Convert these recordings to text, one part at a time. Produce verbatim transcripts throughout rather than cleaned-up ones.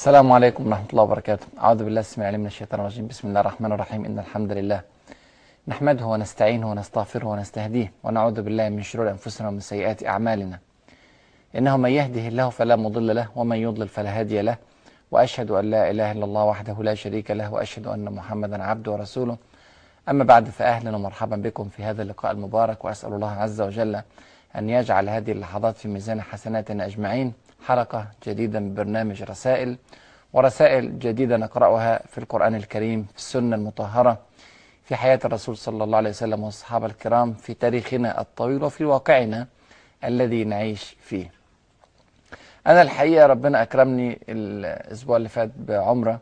السلام عليكم ورحمة الله وبركاته. أعوذ بالله السميع العليم من الشيطان الرجيم. بسم الله الرحمن الرحيم. إن الحمد لله نحمده ونستعينه ونستغفره ونستهديه ونعوذ بالله من شرور أنفسنا ومن سيئات أعمالنا. إنه من يهده الله فلا مضل له ومن يضلل فلا هادي له، وأشهد أن لا إله إلا الله وحده لا شريك له، وأشهد أن محمدا عبده ورسوله. أما بعد، فأهلا ومرحبا بكم في هذا اللقاء المبارك، وأسأل الله عز وجل أن يجعل هذه اللحظات في ميزان حسناتنا أجمعين. حلقة جديدة من برنامج رسائل، ورسائل جديدة نقرأها في القرآن الكريم، في السنة المطهرة، في حياة الرسول صلى الله عليه وسلم والصحابة الكرام، في تاريخنا الطويل وفي واقعنا الذي نعيش فيه. أنا الحقيقة ربنا أكرمني الأسبوع اللي فات بعمرة،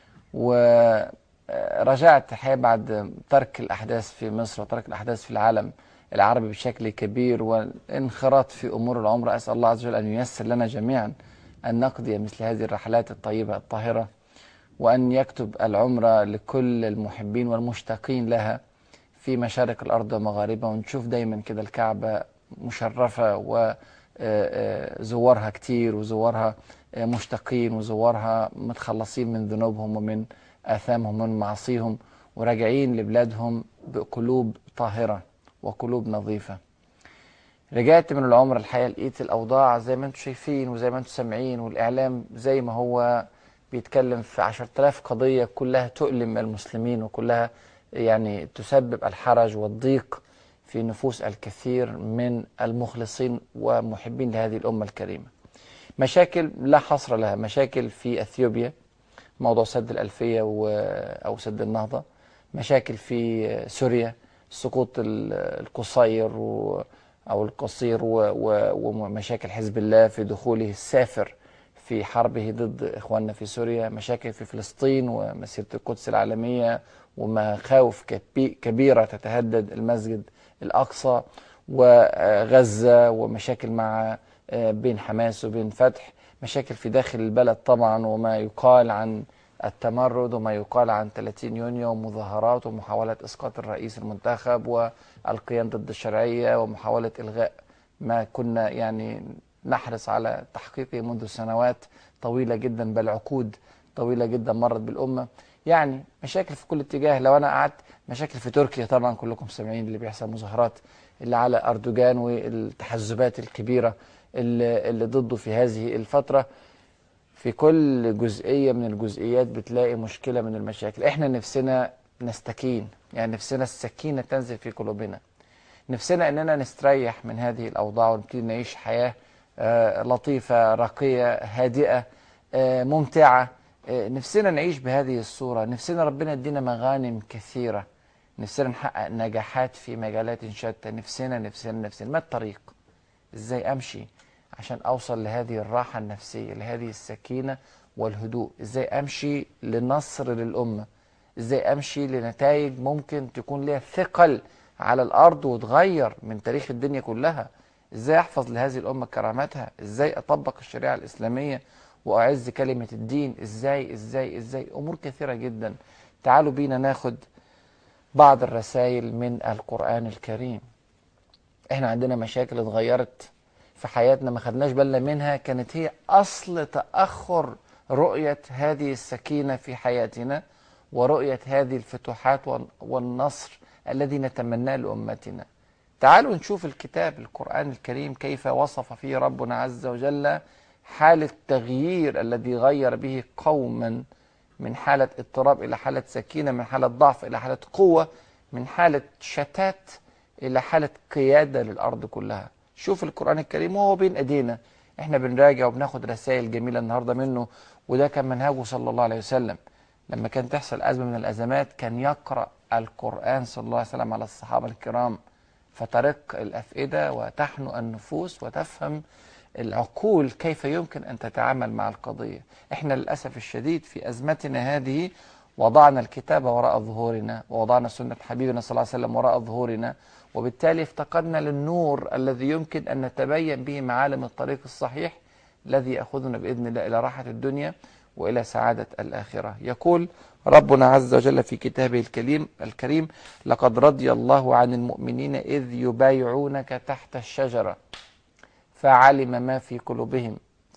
ورجعت الحقيقة بعد ترك الأحداث في مصر وترك الأحداث في العالم العربي بشكل كبير والانخراط في أمور العمرة. أسأل الله عز وجل أن ييسر لنا جميعا أن نقضي مثل هذه الرحلات الطيبة الطاهرة، وأن يكتب العمرة لكل المحبين والمشتاقين لها في مشارق الأرض ومغاربها، ونشوف دايما كده الكعبة مشرفة وزوارها كتير، وزوارها مشتاقين، وزوارها متخلصين من ذنوبهم ومن آثامهم ومن معاصيهم، وراجعين لبلادهم بقلوب طاهرة وقلوب نظيفة. رجعت من العمر الحقيقة لقيت الأوضاع زي ما انتم شايفين وزي ما انتم سامعين، والإعلام زي ما هو بيتكلم في عشرة آلاف قضية كلها تؤلم المسلمين، وكلها يعني تسبب الحرج والضيق في نفوس الكثير من المخلصين ومحبين لهذه الأمة الكريمة. مشاكل لا حصر لها، مشاكل في أثيوبيا، موضوع سد الألفية أو سد النهضة، مشاكل في سوريا، سقوط القصير أو القصير، ومشاكل حزب الله في دخوله السافر في حربه ضد إخواننا في سوريا، مشاكل في فلسطين ومسيرة القدس العالمية ومخاوف كبيرة تتهدد المسجد الأقصى، وغزة، ومشاكل مع بين حماس وبين فتح، مشاكل في داخل البلد طبعا، وما يقال عن التمرد وما يقال عن ثلاثين يونيو ومظاهرات ومحاولة إسقاط الرئيس المنتخب والقيام ضد الشرعية ومحاولة إلغاء ما كنا يعني نحرص على تحقيقه منذ سنوات طويلة جدا، بل عقود طويلة جدا مرت بالأمة. يعني مشاكل في كل اتجاه. لو أنا قعدت، مشاكل في تركيا طبعا كلكم سامعين اللي بيحصل، مظاهرات اللي على أردوغان والتحزبات الكبيرة اللي, اللي ضده في هذه الفترة. في كل جزئية من الجزئيات بتلاقي مشكلة من المشاكل. احنا نفسنا نستكين، يعني نفسنا السكينة تنزل في قلوبنا، نفسنا اننا نستريح من هذه الأوضاع ونبتدي نعيش حياة آه لطيفة راقية هادئة آه ممتعة. آه نفسنا نعيش بهذه الصورة، نفسنا ربنا يدينا مغانم كثيرة، نفسنا نحقق نجاحات في مجالات شتى، نفسنا نفسنا نفسنا ما الطريق؟ ازاي امشي عشان اوصل لهذه الراحة النفسية، لهذه السكينة والهدوء؟ ازاي امشي لنصر للأمة؟ ازاي امشي لنتائج ممكن تكون لها ثقل على الارض وتغير من تاريخ الدنيا كلها؟ ازاي احفظ لهذه الأمة كرامتها؟ ازاي اطبق الشريعة الإسلامية واعز كلمة الدين؟ ازاي ازاي ازاي امور كثيرة جدا. تعالوا بينا ناخد بعض الرسائل من القرآن الكريم. احنا عندنا مشاكل اتغيرت في حياتنا ما خدناش بالنا منها، كانت هي أصل تأخر رؤية هذه السكينة في حياتنا ورؤية هذه الفتوحات والنصر الذي نتمناه لأمتنا. تعالوا نشوف الكتاب القرآن الكريم كيف وصف فيه ربنا عز وجل حال التغيير الذي غير به قوما من حالة اضطراب إلى حالة سكينة، من حالة ضعف إلى حالة قوة، من حالة شتات إلى حالة قيادة للأرض كلها. شوف القرآن الكريم وهو بين ايدينا، احنا بنراجع وبناخد رسائل جميلة النهاردة منه، وده كان منهجه صلى الله عليه وسلم. لما كان تحصل أزمة من الأزمات كان يقرأ القرآن صلى الله عليه وسلم على الصحابة الكرام، فترق الأفئدة وتحنو النفوس وتفهم العقول كيف يمكن أن تتعامل مع القضية. احنا للأسف الشديد في أزمتنا هذه وضعنا الكتاب وراء ظهورنا، ووضعنا سنة حبيبنا صلى الله عليه وسلم وراء ظهورنا، وبالتالي افتقدنا للنور الذي يمكن أن نتبين به معالم الطريق الصحيح الذي يأخذنا بإذن الله إلى راحة الدنيا وإلى سعادة الآخرة. يقول ربنا عز وجل في كتابه الكريم الكريم: لقد رضي الله عن المؤمنين إذ يبايعونك تحت الشجرة فعلم ما في قلوبهم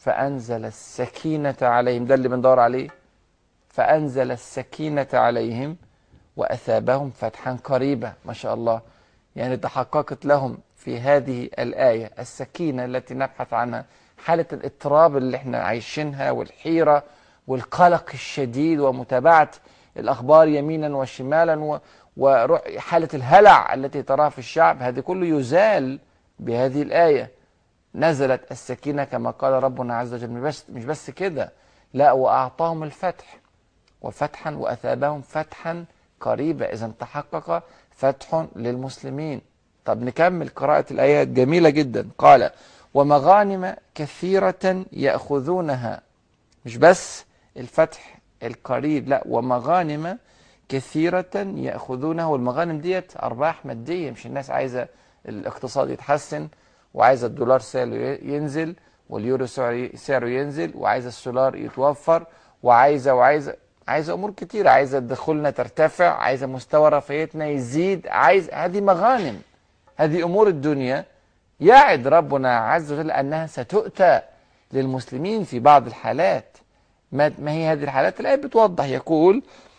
فأنزل السكينة عليهم، ده اللي بندور عليه. فأنزل السكينة عليهم وأثابهم فتحا قريبا. ما شاء الله، يعني تحققت لهم في هذه الآية السكينة التي نبحث عنها، حالة الاضطراب اللي احنا عايشينها والحيرة والقلق الشديد ومتابعة الأخبار يمينا وشمالا وحالة الهلع التي تراها في الشعب، هذا كله يزال بهذه الآية. نزلت السكينة كما قال ربنا عز وجل. مش بس, مش بس كده، لا، وأعطاهم الفتح وفتحا وأثابهم فتحا قريبا. إذا تحقق فتح للمسلمين. طب نكمل قراءة الآيات، جميلة جدا. قال ومغانم كثيرة يأخذونها. مش بس الفتح القريب، لا، ومغانم كثيرة يأخذونها. والمغانم ديت أرباح مادية، مش الناس عايزة الاقتصاد يتحسن وعايزة الدولار سعره ينزل واليورو سعره ينزل وعايزة السولار يتوفر وعايزة وعايزة عايزة أمور كتيرة، عايزة دخولنا ترتفع، عايزة مستوى رفاهيتنا يزيد، عايز هذه مغانم، هذه أمور الدنيا. يعد ربنا عز وجل أنها ستؤتى للمسلمين في بعض الحالات. ما هي هذه الحالات؟ الآية بتوضح، يقول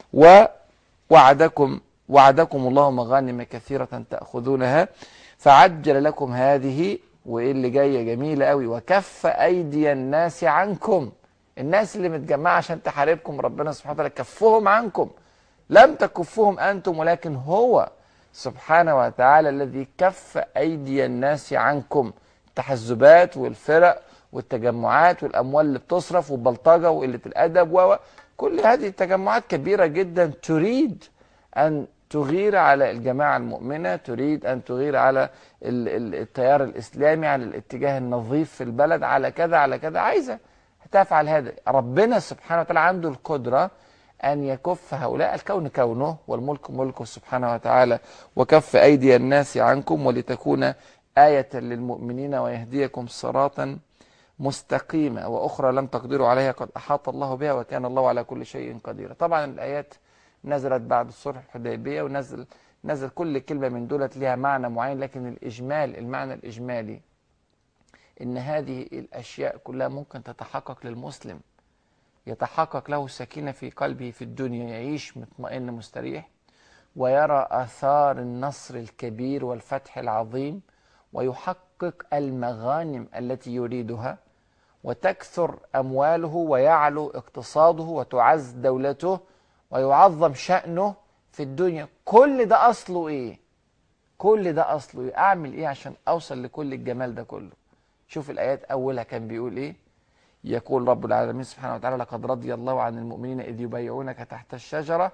ووعدكم وعدكم الله مغانم كثيرة تأخذونها فعجل لكم هذه. وإيه اللي جاية جميلة قوي، وكف أيدي الناس عنكم. الناس اللي متجمعة عشان تحاربكم ربنا سبحانه وتعالى كفهم عنكم. لم تكفهم أنتم، ولكن هو سبحانه وتعالى الذي كف أيدي الناس عنكم. التحزبات والفرق والتجمعات والأموال اللي بتصرف والبلطجة وقلة الأدب وكل هذه التجمعات كبيرة جدا تريد أن تغير على الجماعة المؤمنة، تريد أن تغير على التيار الإسلامي، على الاتجاه النظيف في البلد، على كذا على كذا، عايزة تفعل هذا. ربنا سبحانه وتعالى عنده القدرة أن يكف هؤلاء. الكون كونه والملك ملكه سبحانه وتعالى. وكف أيدي الناس عنكم ولتكون آية للمؤمنين ويهديكم صراطا مستقيما وأخرى لم تقدروا عليها قد أحاط الله بها وكان الله على كل شيء قدير. طبعا الآيات نزلت بعد الصلح الحديبية، ونزل نزل كل كلمة من دولت لها معنى معين، لكن الإجمال المعنى الإجمالي إن هذه الأشياء كلها ممكن تتحقق للمسلم، يتحقق له السكينة في قلبه في الدنيا، يعيش مطمئن مستريح ويرى آثار النصر الكبير والفتح العظيم ويحقق المغانم التي يريدها وتكثر أمواله ويعلو اقتصاده وتعز دولته ويعظم شأنه في الدنيا. كل ده أصله إيه؟ كل ده أصله إيه؟ أعمل إيه عشان أوصل لكل الجمال ده كله؟ شوف الآيات أولها كان بيقول إيه؟ يقول رب العالمين سبحانه وتعالى لقد رضي الله عن المؤمنين إذ يبايعونك تحت الشجرة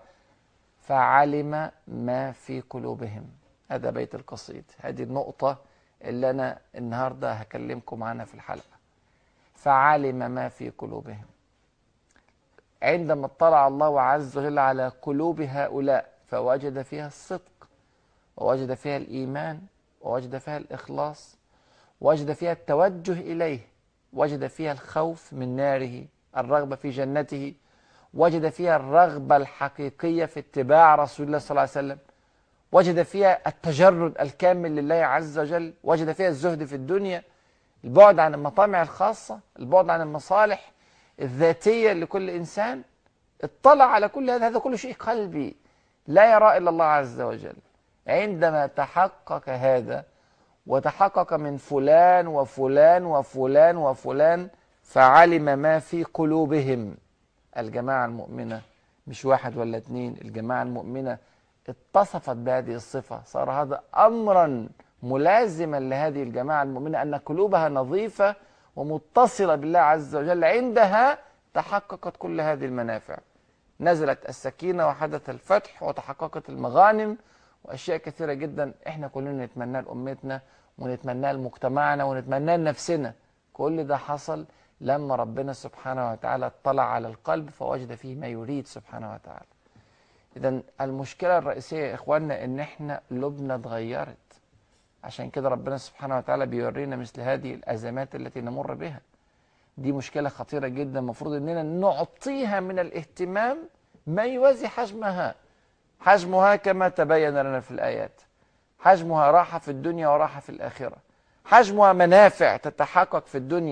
فعلم ما في قلوبهم. هذا بيت القصيد، هذه النقطة اللي أنا النهاردة هكلمكم عنها في الحلقة. فعلم ما في قلوبهم. عندما اطلع الله عز وجل على قلوب هؤلاء فوجد فيها الصدق ووجد فيها الإيمان ووجد فيها الإخلاص ووجد فيها التوجه إليه، وجد فيها الخوف من ناره، الرغبة في جنته، وجد فيها الرغبة الحقيقية في اتباع رسول الله صلى الله عليه وسلم، وجد فيها التجرد الكامل لله عز وجل، وجد فيها الزهد في الدنيا، البعد عن المطامع الخاصة، البعد عن المصالح الذاتية لكل إنسان. اطلع على كل هذا، هذا كل شيء قلبي لا يرى إلا الله عز وجل. عندما تحقق هذا وتحقق من فلان وفلان وفلان وفلان فعلم ما في قلوبهم. الجماعة المؤمنة مش واحد ولا اتنين، الجماعة المؤمنة اتصفت بهذه الصفة، صار هذا أمرا ملازما لهذه الجماعة المؤمنة أن قلوبها نظيفة ومتصلة بالله عز وجل. عندها تحققت كل هذه المنافع. نزلت السكينة وحدث الفتح وتحققت المغانم وأشياء كثيرة جدا احنا كلنا نتمناها لأمتنا ونتمناها لمجتمعنا ونتمناها لنفسنا. كل ده حصل لما ربنا سبحانه وتعالى اطلع على القلب فوجد فيه ما يريد سبحانه وتعالى. إذن المشكلة الرئيسية يا إخواننا إن احنا قلوبنا اتغيرت. عشان كده ربنا سبحانه وتعالى بيورينا مثل هذه الأزمات التي نمر بها. دي مشكلة خطيرة جدا، المفروض إننا نعطيها من الاهتمام ما يوازي حجمها. حجمها كما تبين لنا في الآيات، حجمها راحة في الدنيا وراحة في الآخرة، حجمها منافع تتحقق في الدنيا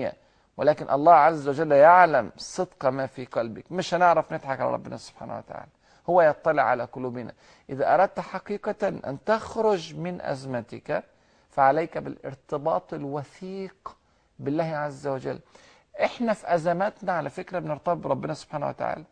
ولكن الله عز وجل يعلم صدق ما في قلبك. مش هنعرف نضحك على ربنا سبحانه وتعالى، هو يطلع على قلوبنا. إذا أردت حقيقة أن تخرج من أزمتك فعليك بالارتباط الوثيق بالله عز وجل. احنا في أزماتنا على فكرة بنرتبط بربنا سبحانه وتعالى،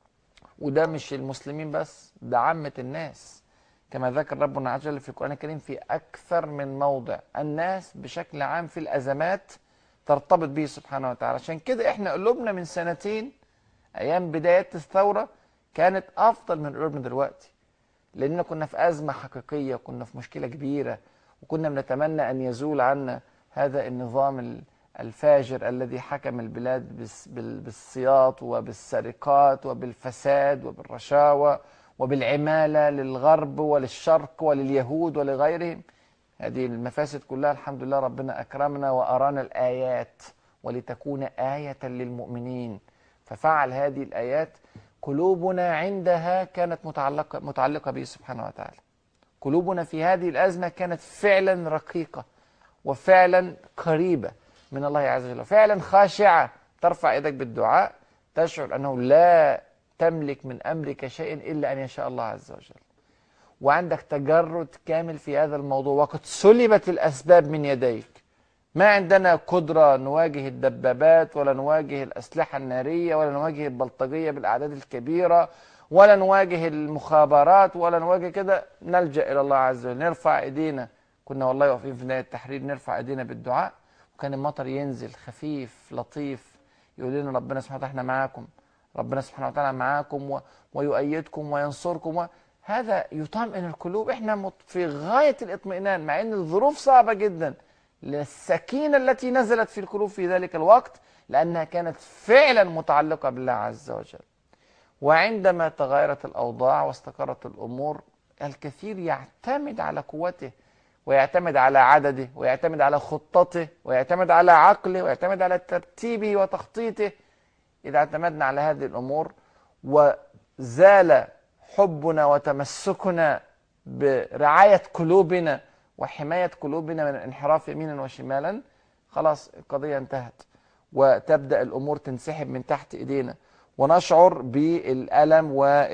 وده مش المسلمين بس، ده عامة الناس، كما ذكر ربنا عز وجل في القرآن الكريم في أكثر من موضع. الناس بشكل عام في الأزمات ترتبط به سبحانه وتعالى. عشان كده احنا قلوبنا من سنتين أيام بداية الثورة كانت أفضل من قلوبنا دلوقتي، لأننا كنا في أزمة حقيقية، كنا في مشكلة كبيرة، وكنا بنتمنى أن يزول عنا هذا النظام الفاجر الذي حكم البلاد بالسياط وبالسرقات وبالفساد وبالرشاوى وبالعمالة للغرب وللشرق ولليهود ولغيرهم. هذه المفاسد كلها الحمد لله ربنا أكرمنا وأرانا الآيات ولتكون آية للمؤمنين، ففعل هذه الآيات. قلوبنا عندها كانت متعلقة, متعلقة به سبحانه وتعالى. قلوبنا في هذه الأزمة كانت فعلا رقيقة وفعلا قريبة من الله عز وجل، فعلا خاشعة، ترفع يدك بالدعاء تشعر أنه لا تملك من أمرك شيء إلا أن يشاء الله عز وجل، وعندك تجرد كامل في هذا الموضوع، وقد سلبت الأسباب من يديك. ما عندنا قدرة نواجه الدبابات ولا نواجه الأسلحة النارية ولا نواجه البلطجية بالأعداد الكبيرة ولا نواجه المخابرات ولا نواجه كده. نلجأ إلى الله عز وجل، نرفع إيدينا. كنا والله واقفين في نهاية التحرير نرفع إيدينا بالدعاء، وكان المطر ينزل خفيف لطيف يقول لنا ربنا سبحانه وتعالى احنا معاكم، ربنا سبحانه وتعالى معاكم و... ويؤيدكم وينصركم و... هذا يطمئن القلوب. احنا في غاية الاطمئنان مع ان الظروف صعبة جدا، للسكينة التي نزلت في القلوب في ذلك الوقت لأنها كانت فعلا متعلقة بالله عز وجل. وعندما تغيرت الأوضاع واستقرت الأمور الكثير يعتمد على قوته ويعتمد على عدده ويعتمد على خطته ويعتمد على عقله ويعتمد على ترتيبه وتخطيطه. إذا اعتمدنا على هذه الأمور وزال حبنا وتمسكنا برعاية قلوبنا وحماية قلوبنا من الانحراف يمينا وشمالا، خلاص القضية انتهت، وتبدأ الأمور تنسحب من تحت إيدينا ونشعر بالألم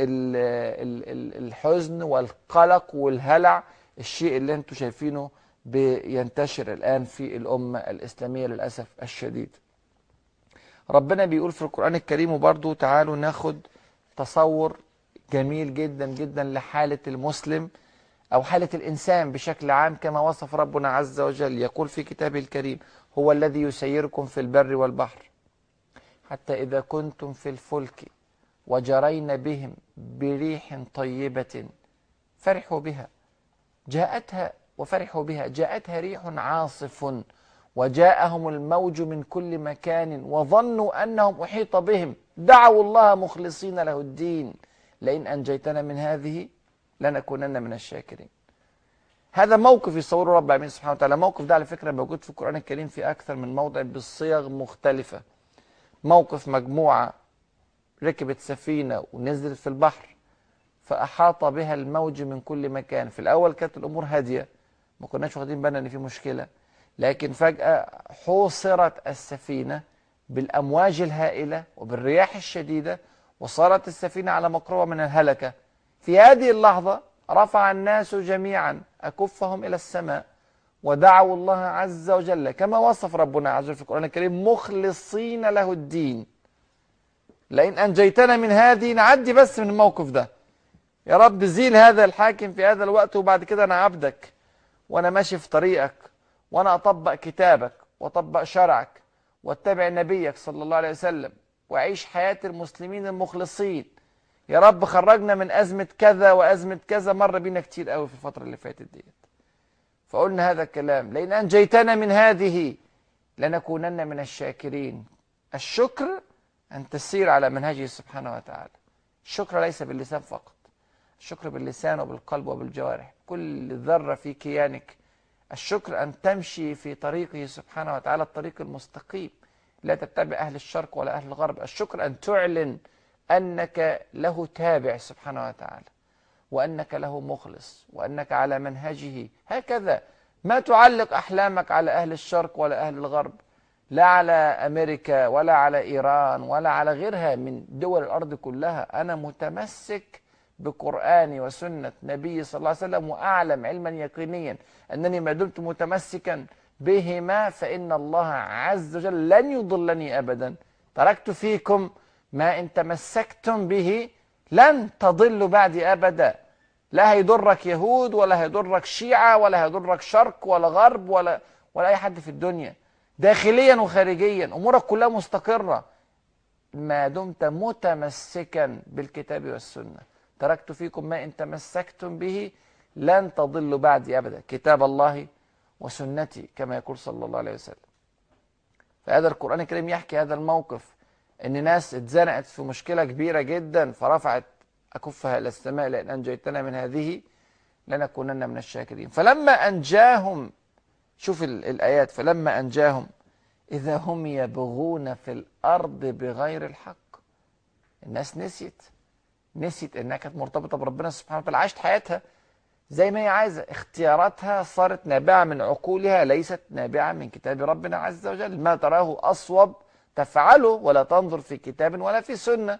والحزن والقلق والهلع، الشيء اللي انتم شايفينه بينتشر الآن في الأمة الإسلامية للأسف الشديد. ربنا بيقول في القرآن الكريم، وبرضه تعالوا ناخد تصور جميل جدا جدا لحالة المسلم أو حالة الإنسان بشكل عام كما وصف ربنا عز وجل. يقول في كتابه الكريم: هو الذي يسيركم في البر والبحر حتى إذا كنتم في الفلك وجرين بهم بريح طيبة فرحوا بها جاءتها وفرحوا بها جاءتها ريح عاصف وجاءهم الموج من كل مكان وظنوا أنهم أحيط بهم دعوا الله مخلصين له الدين لئن أنجيتنا من هذه لنكونن من الشاكرين. هذا موقف يصوره رب العالمين سبحانه وتعالى. الموقف ده على فكرة موجود في القرآن الكريم في أكثر من موضع بصيغ مختلفة. موقف مجموعة ركبت سفينة ونزلت في البحر فأحاط بها الموج من كل مكان. في الأول كانت الأمور هادية، ما كناش واخدين بالنا إن في مشكلة، لكن فجأة حوصرت السفينة بالأمواج الهائلة وبالرياح الشديدة وصارت السفينة على مقربة من الهلكة. في هذه اللحظة رفع الناس جميعا أكفهم إلى السماء ودعوا الله عز وجل كما وصف ربنا عز وجل في القرآن الكريم مخلصين له الدين لئن أنجيتنا من هذه. نعدي بس من الموقف ده يا رب، زيل هذا الحاكم في هذا الوقت، وبعد كده أنا عبدك وأنا ماشي في طريقك وأنا أطبق كتابك وأطبق شرعك واتبع نبيك صلى الله عليه وسلم وأعيش حياة المسلمين المخلصين. يا رب خرجنا من أزمة كذا وأزمة كذا، مر بينا كتير قوي في الفترة اللي فاتت ديت. فقلنا هذا الكلام: لئن أنجيتنا من هذه لنكونن من الشاكرين. الشكر أن تسير على منهجه سبحانه وتعالى. الشكر ليس باللسان فقط، الشكر باللسان وبالقلب وبالجوارح، كل ذرة في كيانك. الشكر أن تمشي في طريقه سبحانه وتعالى الطريق المستقيم، لا تتبع أهل الشرق ولا أهل الغرب. الشكر أن تعلن أنك له تابع سبحانه وتعالى وأنك له مخلص وأنك على منهجه. هكذا ما تعلق أحلامك على أهل الشرق ولا أهل الغرب، لا على أمريكا ولا على إيران ولا على غيرها من دول الأرض كلها. أنا متمسك بقرآني وسنة نبي صلى الله عليه وسلم، وأعلم علما يقينيا أنني ما دمت متمسكا بهما فإن الله عز وجل لن يضلني أبدا. تركت فيكم ما إن تمسكتم به لن تضلوا بعدي أبدا. لا هيضرك يهود ولا هيضرك شيعة ولا هيضرك شرق ولا غرب ولا ولا أي حد في الدنيا، داخليا وخارجيا أمورك كلها مستقرة ما دمت متمسكا بالكتاب والسنة. تركت فيكم ما إن تمسكتم به لن تضلوا بعدي أبدا، كتاب الله وسنتي كما يقول صلى الله عليه وسلم. فهذا القرآن الكريم يحكي هذا الموقف، إن ناس اتزنقت في مشكلة كبيرة جدا فرفعت أكفها إلى السماء لأن أنجيتنا من هذه لنكونن من الشاكرين. فلما أنجاهم، شوف الآيات، فلما أنجاهم إذا هم يبغون في الأرض بغير الحق. الناس نسيت نسيت إنها كانت مرتبطة بربنا سبحانه وتعالى، عاشت حياتها زي ما هي عايزة، اختياراتها صارت نابعة من عقولها ليست نابعة من كتاب ربنا عز وجل. ما تراه أصوب تفعله ولا تنظر في كتاب ولا في سنة.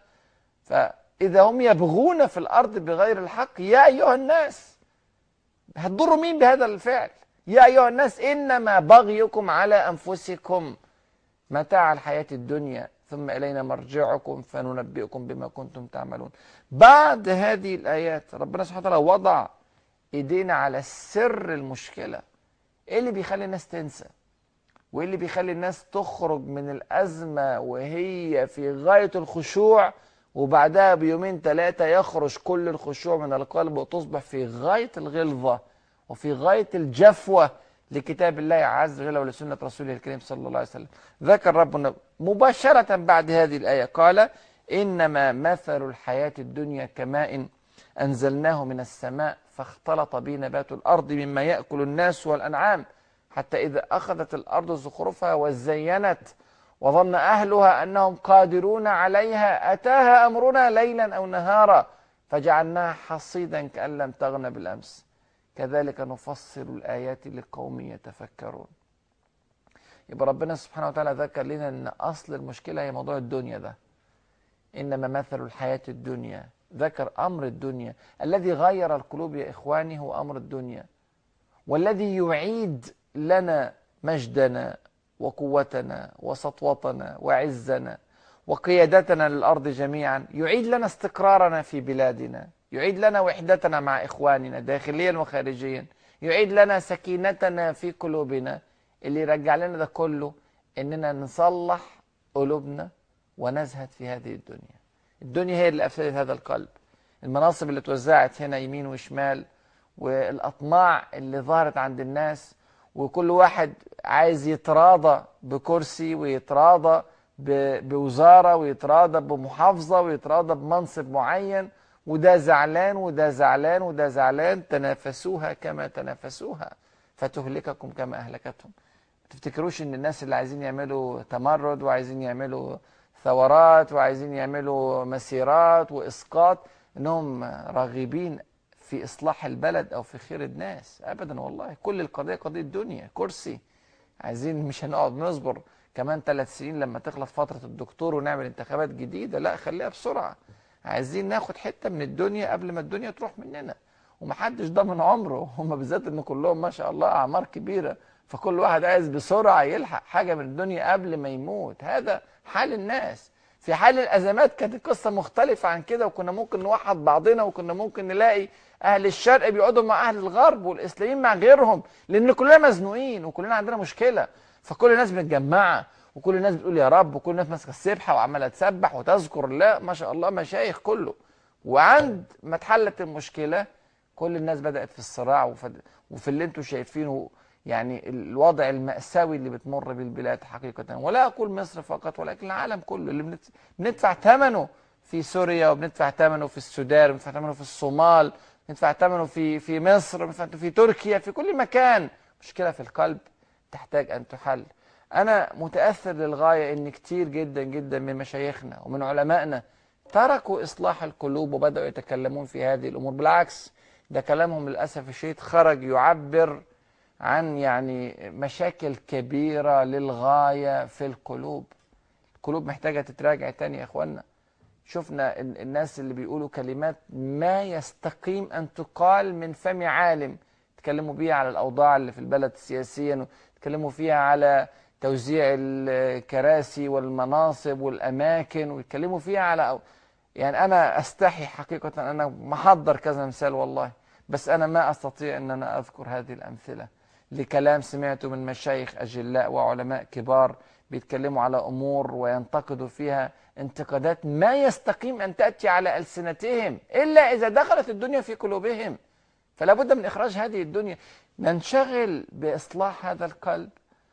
فإذا هم يبغون في الأرض بغير الحق، يا أيها الناس هتضروا مين بهذا الفعل؟ يا أيها الناس إنما بغيكم على أنفسكم متاع الحياة الدنيا ثم إلينا مرجعكم فننبئكم بما كنتم تعملون. بعد هذه الآيات ربنا سبحانه وتعالى وضع إيدينا على سر المشكلة. إيه اللي بيخلي الناس تنسى؟ وإيه اللي بيخلي الناس تخرج من الأزمة وهي في غاية الخشوع، وبعدها بيومين ثلاثة يخرج كل الخشوع من القلب وتصبح في غاية الغلظة وفي غاية الجفوة لكتاب الله عز وجل ولسنة رسوله الكريم صلى الله عليه وسلم؟ ذكر ربنا مباشرة بعد هذه الآية قال: إنما مثل الحياة الدنيا كماء أنزلناه من السماء فاختلط به نبات الأرض مما يأكل الناس والأنعام حتى إذا أخذت الأرض زخرفها وزينت وظن أهلها أنهم قادرون عليها أتاها أمرنا ليلا أو نهارا فجعلناها حصيدا كأن لم تغن بالأمس كذلك نفصل الآيات لقوم يتفكرون. يبقى ربنا سبحانه وتعالى ذكر لنا أن أصل المشكلة هي موضوع الدنيا ده. إنما مثل الحياة الدنيا، ذكر أمر الدنيا الذي غير القلوب يا إخواني، هو أمر الدنيا، والذي يعيد لنا مجدنا وقوتنا وسطوتنا وعزنا وقيادتنا للأرض جميعا، يعيد لنا استقرارنا في بلادنا، يعيد لنا وحدتنا مع إخواننا داخليا وخارجيا، يعيد لنا سكينتنا في قلوبنا. اللي يرجع لنا ده كله إننا نصلح قلوبنا ونزهد في هذه الدنيا. الدنيا هي اللي أفسدت هذا القلب، المناصب اللي توزعت هنا يمين وشمال، والأطماع اللي ظهرت عند الناس، وكل واحد عايز يتراضى بكرسي ويتراضى بوزارة ويتراضى بمحافظة ويتراضى بمنصب معين، وده زعلان وده زعلان وده زعلان. تنافسوها كما تنافسوها فتهلككم كما أهلكتهم. ما تفتكروش ان الناس اللي عايزين يعملوا تمرد وعايزين يعملوا ثورات وعايزين يعملوا مسيرات وإسقاط انهم راغبين في إصلاح البلد أو في خير الناس. أبدا والله، كل القضية قضية دنيا، كرسي. عايزين، مش هنقعد نصبر كمان ثلاث سنين لما تخلص فترة الدكتور ونعمل انتخابات جديدة، لا خليها بسرعة. عايزين ناخد حتة من الدنيا قبل ما الدنيا تروح مننا، ومحدش ضامن عمره، هم بالذات ان كلهم ما شاء الله أعمار كبيرة، فكل واحد عايز بسرعة يلحق حاجة من الدنيا قبل ما يموت. هذا حال الناس. في حال الأزمات كانت القصة مختلفة عن كده، وكنا ممكن نوحد بعضنا، وكنا ممكن نلاقي أهل الشرق بيقعدوا مع أهل الغرب والإسلاميين مع غيرهم، لأن كلنا مزنوقين وكلنا عندنا مشكلة، فكل الناس متجمعة وكل الناس بتقول يا رب، وكل الناس ماسكة السبحة وعمالة تسبح وتذكر الله، ما شاء الله مشايخ كله. وعند ما اتحلت المشكلة كل الناس بدأت في الصراع وفي اللي انتم شايفينه، يعني الوضع المأساوي اللي بتمر بالبلاد حقيقة. ولا أقول مصر فقط ولكن العالم كله اللي بندفع ثمنه في سوريا، وبندفع ثمنه في السودان، وبندفع ثمنه في الصومال، بندفع ثمنه في في مصر، بندفع في تركيا، في كل مكان. مشكلة في القلب تحتاج أن تحل. أنا متأثر للغاية إن كتير جدا جدا من مشايخنا ومن علمائنا تركوا إصلاح القلوب وبدأوا يتكلمون في هذه الأمور. بالعكس، ده كلامهم للأسف الشديد خرج يعبر عن يعني مشاكل كبيرة للغاية في القلوب. القلوب محتاجة تتراجع تاني يا اخوانا. شفنا الناس اللي بيقولوا كلمات ما يستقيم أن تقال من فم عالم، تكلموا بيها على الأوضاع اللي في البلد سياسيا، وتكلموا فيها على توزيع الكراسي والمناصب والأماكن، ويتكلموا فيها على أو يعني أنا أستحي حقيقة، أنا محضر كذا مثال والله، بس أنا ما أستطيع أن أنا أذكر هذه الأمثلة لكلام سمعته من مشايخ أجلاء وعلماء كبار بيتكلموا على أمور وينتقدوا فيها انتقادات ما يستقيم أن تأتي على ألسنتهم إلا إذا دخلت الدنيا في قلوبهم. فلا بد من إخراج هذه الدنيا. ننشغل بإصلاح هذا القلب،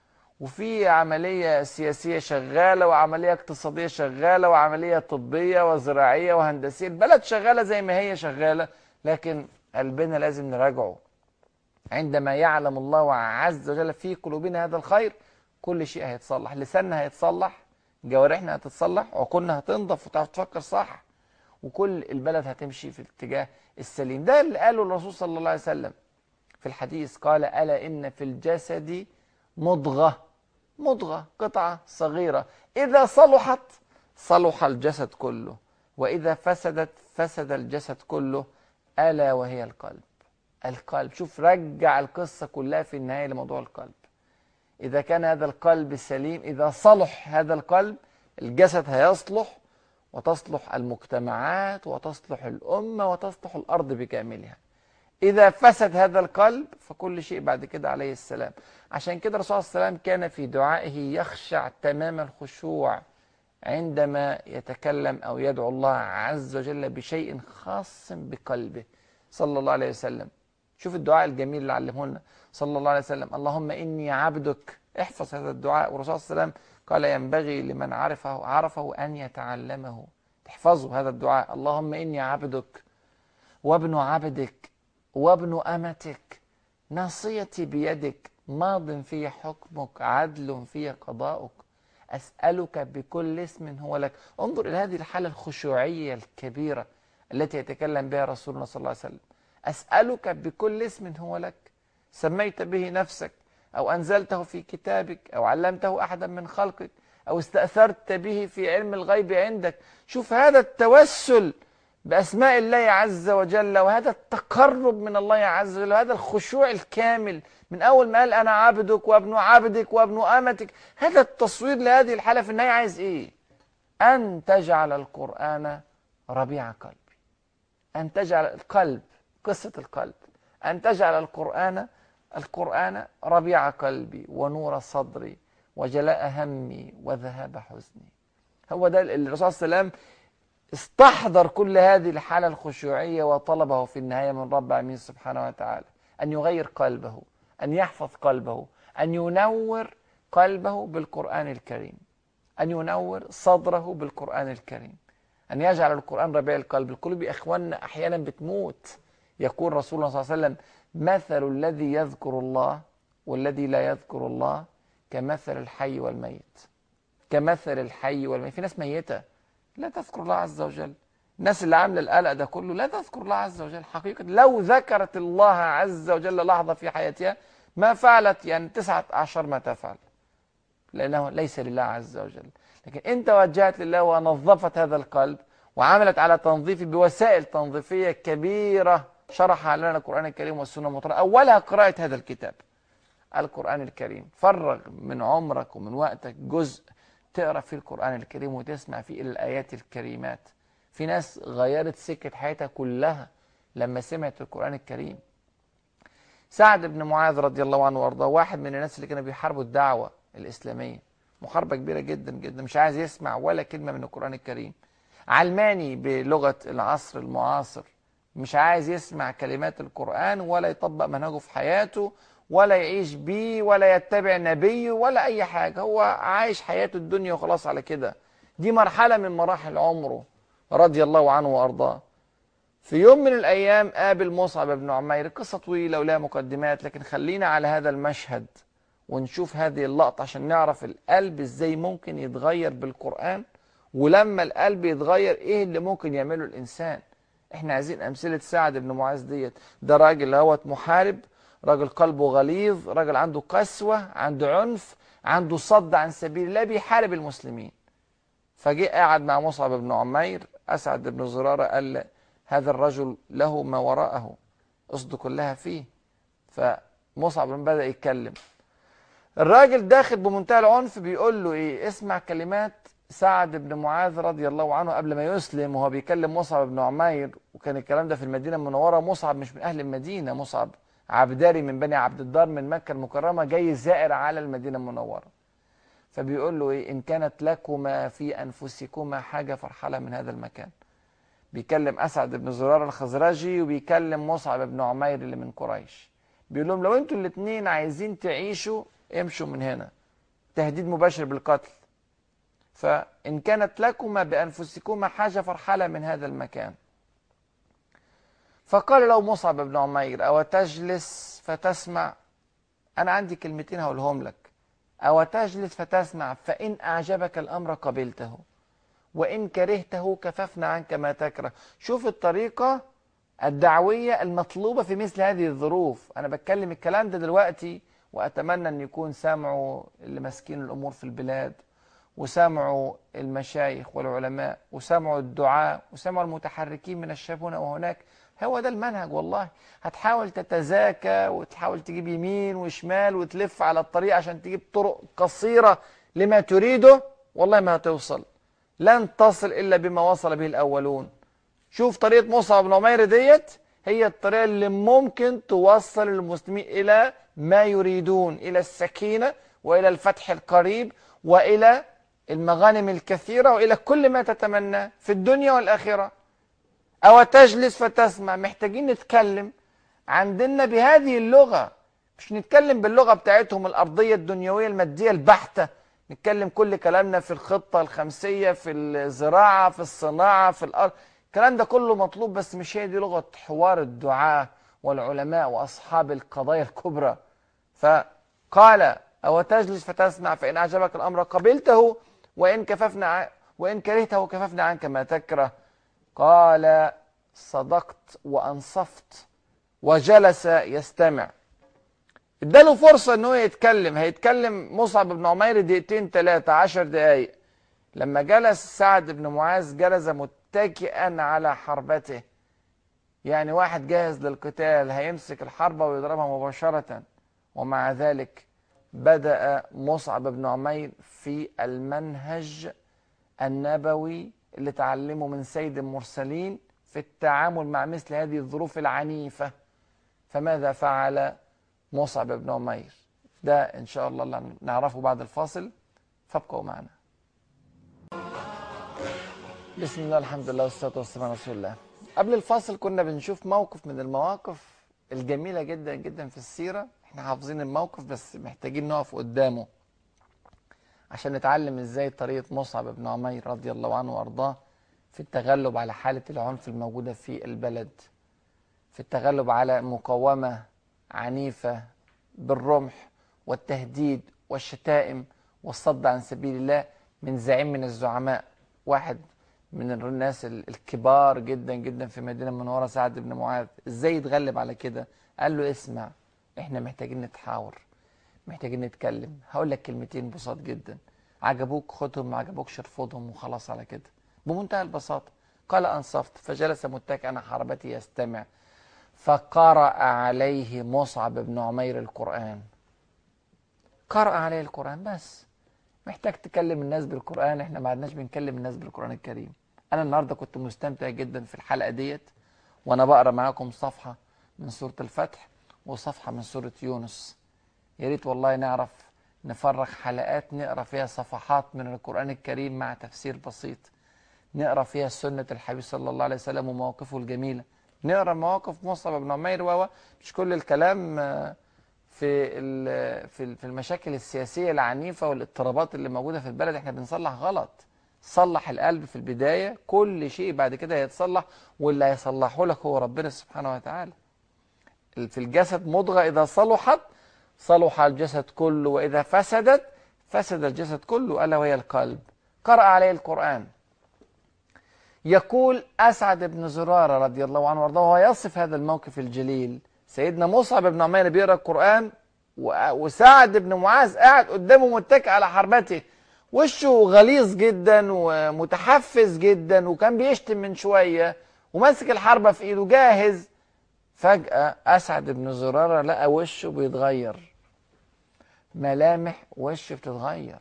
وفي عملية سياسية شغالة وعملية اقتصادية شغالة وعملية طبية وزراعية وهندسية، البلد شغالة زي ما هي شغالة، لكن قلبنا لازم نراجعه. عندما يعلم الله عز وجل في قلوبنا هذا الخير كل شيء هيتصلح، لساننا هيتصلح، جوارحنا هتتصلح، عقولنا هتنضف وتعرف تفكر صح، وكل البلد هتمشي في الاتجاه السليم. ده اللي قاله الرسول صلى الله عليه وسلم في الحديث، قال ألا إن في الجسد مضغة، مضغة قطعة صغيرة إذا صلحت صلح الجسد كله، وإذا فسدت فسد الجسد كله، ألا وهي القلب. القلب، شوف رجع القصة كلها في النهاية لموضوع القلب. إذا كان هذا القلب سليم، إذا صلح هذا القلب الجسد هيصلح، وتصلح المجتمعات وتصلح الأمة وتصلح الأرض بكاملها. إذا فسد هذا القلب فكل شيء بعد كده عليه السلام. عشان كده الرسول صلى الله عليه وسلم كان في دعائه يخشع تمام الخشوع عندما يتكلم أو يدعو الله عز وجل بشيء خاص بقلبه صلى الله عليه وسلم. شوف الدعاء الجميل اللي علمه لنا صلى الله عليه وسلم، اللهم إني عبدك. احفظ هذا الدعاء، والرسول صلى الله عليه وسلم قال ينبغي لمن عرفه عرفه أن يتعلمه. تحفظوا هذا الدعاء، اللهم إني عبدك وابن عبدك وابن أمتك، ناصيتي بيدك، ماض في حكمك، عدل في قضاؤك، أسألك بكل اسم هو لك. انظر إلى هذه الحالة الخشوعية الكبيرة التي يتكلم بها رسولنا صلى الله عليه وسلم. أسألك بكل اسم هو لك سميت به نفسك أو أنزلته في كتابك أو علمته أحدا من خلقك أو استأثرت به في علم الغيب عندك. شوف هذا التوسل بأسماء الله عز وجل، وهذا التقرب من الله عز وجل، وهذا الخشوع الكامل من أول ما قال أنا عبدك وابن عبدك وابن أمتك. هذا التصوير لهذه الحالة في النهاية عايز إيه؟ أن تجعل القرآن ربيع قلبي، أن تجعل القلب، قصة القلب، أن تجعل القرآن القرآن ربيع قلبي ونور صدري وجلاء همي وذهاب حزني. هو ده الرسول صلى الله عليه وسلم استحضر كل هذه الحالة الخشوعية، وطلبه في النهاية من رب العالمين سبحانه وتعالى أن يغير قلبه، أن يحفظ قلبه، أن ينور قلبه بالقرآن الكريم، أن ينور صدره بالقرآن الكريم، أن يجعل القرآن ربيع القلب. القلوب يا إخواننا أحيانا بتموت. يقول رسول الله صلى الله عليه وسلم مثل الذي يذكر الله والذي لا يذكر الله كمثل الحي والميت، كمثل الحي والميت. في ناس ميتة لا تذكر الله عز وجل، الناس اللي عامله القلق ده كله لا تذكر الله عز وجل. حقيقة لو ذكرت الله عز وجل لحظة في حياتها ما فعلت يعني تسعة عشر ما تفعل، لأنه ليس لله عز وجل. لكن أنت وجهت لله ونظفت هذا القلب وعملت على تنظيفه بوسائل تنظيفية كبيرة شرحها لنا القرآن الكريم والسنة المطهرة، أولها قراءة هذا الكتاب القرآن الكريم. فرغ من عمرك ومن وقتك جزء تقرأ فيه القرآن الكريم وتسمع فيه الآيات الكريمات. في ناس غيرت سكة حياتها كلها لما سمعت القرآن الكريم. سعد بن معاذ رضي الله عنه وارضاه واحد من الناس اللي كانوا بيحاربوا الدعوة الإسلامية، محاربة كبيرة جدا جدا، مش عايز يسمع ولا كلمة من القرآن الكريم، علماني بلغة العصر المعاصر، مش عايز يسمع كلمات القرآن ولا يطبق منهجه في حياته ولا يعيش بيه ولا يتبع نبيه ولا أي حاجة، هو عايش حياته الدنيا وخلاص على كده. دي مرحلة من مراحل عمره رضي الله عنه وأرضاه. في يوم من الأيام قابل مصعب بن عمير، قصة طويلة ولها مقدمات، لكن خلينا على هذا المشهد ونشوف هذه اللقطة عشان نعرف القلب ازاي ممكن يتغير بالقرآن، ولما القلب يتغير ايه اللي ممكن يعمله الإنسان. احنا عايزين أمثلة سعد بن معاذ ديت. ده راجل هوت محارب، راجل قلبه غليظ، راجل عنده قسوة، عنده عنف، عنده صد عن سبيل الله، بيحارب المسلمين. فجاء قاعد مع مصعب بن عمير، أسعد بن زرارة قال هذا الرجل له ما وراءه، قصده كلها فيه. فمصعب بدأ يتكلم، الراجل داخل بمنتهى العنف بيقول له ايه، اسمع كلمات سعد بن معاذ رضي الله عنه قبل ما يسلم، وهو بيكلم مصعب بن عمير، وكان الكلام ده في المدينة المنورة. مصعب مش من أهل المدينة، مصعب عبداري من بني عبد الدار من مكة المكرمة، جاي زائر على المدينة المنورة. فبيقول له ايه، إن كانت لكما في أنفسكما حاجة فارحلا من هذا المكان. بيكلم أسعد بن زرار الخزرجي وبيكلم مصعب بن عمير اللي من قريش، بيقول لهم لو انتوا الاثنين عايزين تعيشوا امشوا من هنا، تهديد مباشر بالقتل. فإن كانت لكما بأنفسكما حاجة فارحلا من هذا المكان. فقال له مصعب بن عمير أو تجلس فتسمع، أنا عندي كلمتين هقولهم لك، أو تجلس فتسمع، فإن أعجبك الأمر قبلته وإن كرهته كففنا عنك ما تكره. شوف الطريقة الدعوية المطلوبة في مثل هذه الظروف. أنا بتكلم الكلام ده دلوقتي وأتمنى أن يكون سامعوا اللي ماسكين الأمور في البلاد، وسامعوا المشايخ والعلماء، وسامعوا الدعاء، وسامعوا المتحركين من الشباب هنا وهناك. هو ده المنهج والله. هتحاول تتزاكى وتحاول تجيب يمين وشمال وتلف على الطريق عشان تجيب طرق قصيرة لما تريده، والله ما هتوصل. لن تصل إلا بما وصل به الأولون. شوف طريقة مصعب بن عمير ديت هي الطريقة اللي ممكن توصل المسلمين إلى ما يريدون، إلى السكينة وإلى الفتح القريب وإلى المغانم الكثيرة وإلى كل ما تتمنى في الدنيا والآخرة. أو تجلس فتسمع، محتاجين نتكلم عن ديننا بهذه اللغة، مش نتكلم باللغة بتاعتهم الأرضية الدنيوية المادية البحتة. نتكلم كل كلامنا في الخطة الخمسية، في الزراعة، في الصناعة، في الأرض. الكلام ده كله مطلوب، بس مش هي دي لغة حوار الدعاة والعلماء وأصحاب القضايا الكبرى. فقال أو تجلس فتسمع، فإن أعجبك الأمر قبلته وإن كففنا وإن كرهته كففنا عنك ما تكره. قال صدقت وأنصفت، وجلس يستمع. اداله فرصة ان هو يتكلم. هيتكلم مصعب بن عمير دقيقتين ثلاثة عشر دقايق. لما جلس سعد بن معاذ جلس متكئا على حربته، يعني واحد جاهز للقتال هيمسك الحربة ويضربها مباشرة. ومع ذلك بدأ مصعب بن عمير في المنهج النبوي اللي تعلمه من سيد المرسلين في التعامل مع مثل هذه الظروف العنيفة. فماذا فعل مصعب بن عمير؟ ده إن شاء الله اللي نعرفه بعد الفاصل، فابقوا معنا. بسم الله، الحمد لله، والصلاة والسلام على رسول الله. قبل الفاصل كنا بنشوف موقف من المواقف الجميلة جدا جدا في السيرة. احنا حافظين الموقف بس محتاجين نقف قدامه عشان نتعلم ازاي طريقة مصعب بن عمير رضي الله عنه وارضاه في التغلب على حالة العنف الموجودة في البلد، في التغلب على مقاومة عنيفة بالرمح والتهديد والشتائم والصد عن سبيل الله من زعيم من الزعماء، واحد من الناس الكبار جدا جدا في مدينة المنورة، سعد بن معاذ. ازاي يتغلب على كده؟ قال له اسمع، احنا محتاجين نتحاور، محتاجين نتكلم. هقول لك كلمتين بساط جدا، عجبوك خدهم، ما عجبوكش ارفضهم، وخلاص على كده، بمنتهى البساطة. قال أنصفت، فجلس متكئا على حربته يستمع. فقرأ عليه مصعب بن عمير القرآن. قرأ عليه القرآن بس. محتاج تكلم الناس بالقرآن، احنا ما عدناش بنكلم الناس بالقرآن الكريم. أنا النهاردة كنت مستمتع جدا في الحلقة ديت وأنا بقرأ معاكم صفحة من سورة الفتح وصفحة من سورة يونس. يا ريت والله نعرف نفرغ حلقات نقرأ فيها صفحات من القرآن الكريم مع تفسير بسيط، نقرأ فيها سنة الحبيب صلى الله عليه وسلم ومواقفه الجميلة، نقرأ مواقف مصعب بن عمير. و مش كل الكلام في في في المشاكل السياسية العنيفة والاضطرابات اللي موجودة في البلد. احنا بنصلح غلط. صلح القلب في البداية، كل شيء بعد كده هيتصلح، واللي هيصلحه لك هو ربنا سبحانه وتعالى. في الجسد مضغة إذا صلحت صلح الجسد كله، وإذا فسدت فسد الجسد كله، ألا وهي القلب. قرأ عليه القرآن. يقول أسعد بن زرارة رضي الله عنه وارضاه وهو يصف هذا الموقف الجليل، سيدنا مصعب بن عمير بيقرا القرآن وسعد بن معاذ قاعد قدامه متكئ على حربته، وشه غليظ جدا ومتحفز جدا، وكان بيشتم من شوية وماسك الحربة في ايده جاهز. فجأة أسعد بن زرارة لقى وشه بيتغير، ملامح وشه بتتغير،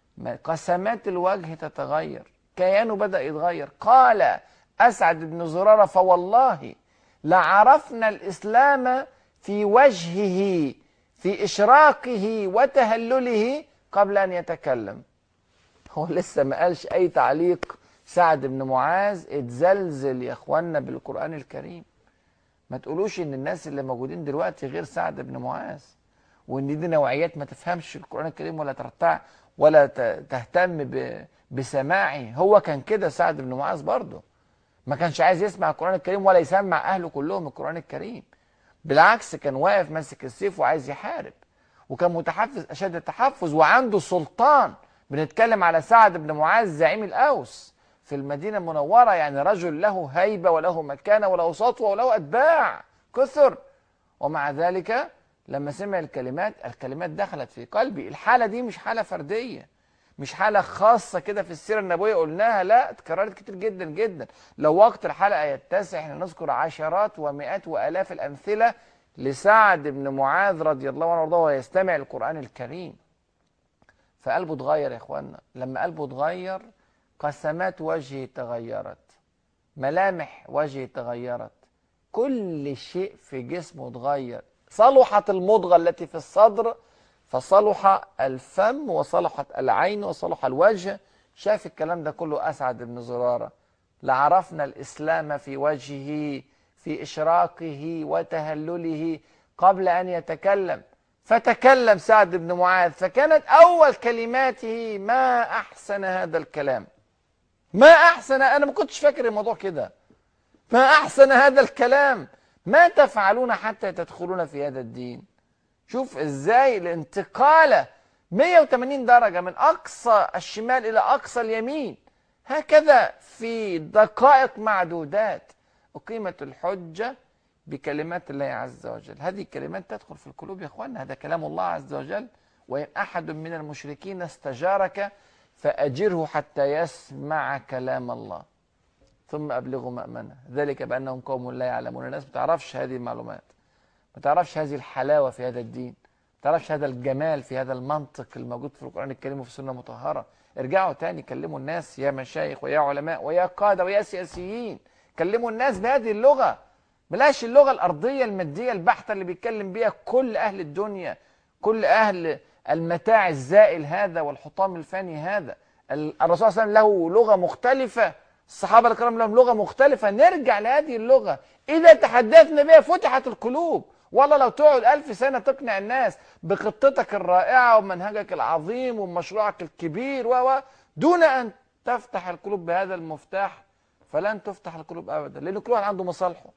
قسمات الوجه تتغير، كيانه بدأ يتغير. قال أسعد بن زرارة: فوالله لعرفنا الإسلام في وجهه في إشراقه وتهلله قبل أن يتكلم. هو لسه ما قالش أي تعليق، سعد بن معاذ اتزلزل يا إخوانا بالقرآن الكريم. ما تقولوش إن الناس اللي موجودين دلوقتي غير سعد بن معاذ، وإن دي نوعيات ما تفهمش القرآن الكريم ولا ترتع ولا تهتم بسماعه. هو كان كده سعد بن معاذ برضه، ما كانش عايز يسمع القرآن الكريم ولا يسمع أهله كلهم القرآن الكريم. بالعكس كان واقف ماسك السيف وعايز يحارب، وكان متحفز أشد التحفز وعنده سلطان. بنتكلم على سعد بن معاذ زعيم الأوس في المدينة المنورة، يعني رجل له هيبة وله مكانة وله سطوة وله أتباع كثر. ومع ذلك لما سمع الكلمات، الكلمات دخلت في قلبي. الحالة دي مش حالة فردية، مش حالة خاصة كده في السيرة النبوية قلناها، لا، اتكررت كتير جدا جدا. لو وقت الحلقة يتسع احنا نذكر عشرات ومئات وآلاف الأمثلة لسعد بن معاذ رضي الله عنه وارضاه وهو يستمع القرآن الكريم. فقلبه اتغير يا اخوانا. لما قلبه اتغير قسمات وجهه تغيرت، ملامح وجهه تغيرت، كل شيء في جسمه اتغير. صلحت المضغة التي في الصدر فصلح الفم وصلحت العين وصلح الوجه. شاف الكلام ده كله أسعد بن زرارة. لعرفنا الإسلام في وجهه في إشراقه وتهلله قبل أن يتكلم. فتكلم سعد بن معاذ، فكانت أول كلماته: ما أحسن هذا الكلام. ما أحسن، أنا ما كنتش فاكر الموضوع كده. ما أحسن هذا الكلام، ما تفعلون حتى تدخلون في هذا الدين. شوف إزاي الانتقالة مئة وثمانين درجة من أقصى الشمال إلى أقصى اليمين. هكذا في دقائق معدودات أقيمت الحجة بكلمات الله عز وجل. هذه الكلمات تدخل في القلوب يا اخوانا، هذا كلام الله عز وجل. وإن أحد من المشركين استجارك فأجره حتى يسمع كلام الله ثم أبلغه مأمنه ذلك بأنهم قوم لا يعلمون. الناس ما تعرفش هذه المعلومات، ما تعرفش هذه الحلاوة في هذا الدين، ما تعرفش هذا الجمال في هذا المنطق الموجود في القرآن الكريم وفي السنة المطهرة. ارجعوا تاني كلموا الناس يا مشايخ ويا علماء ويا قادة ويا سياسيين، كلموا الناس بهذه اللغة، بلاش اللغة الأرضية المادية البحتة اللي بيتكلم بيها كل أهل الدنيا، كل أهل المتاع الزائل هذا والحطام الفاني هذا. الرسول صلى الله عليه وسلم له لغة مختلفة، الصحابة الكرام لهم لغة مختلفة. نرجع لهذه اللغة، إذا تحدثنا بها فتحت القلوب. والله لو تقعد ألف سنة تقنع الناس بخطتك الرائعة ومنهجك العظيم ومشروعك الكبير و دون أن تفتح القلوب بهذا المفتاح فلن تفتح القلوب أبدا، لأن كل واحد عنده مصالحه.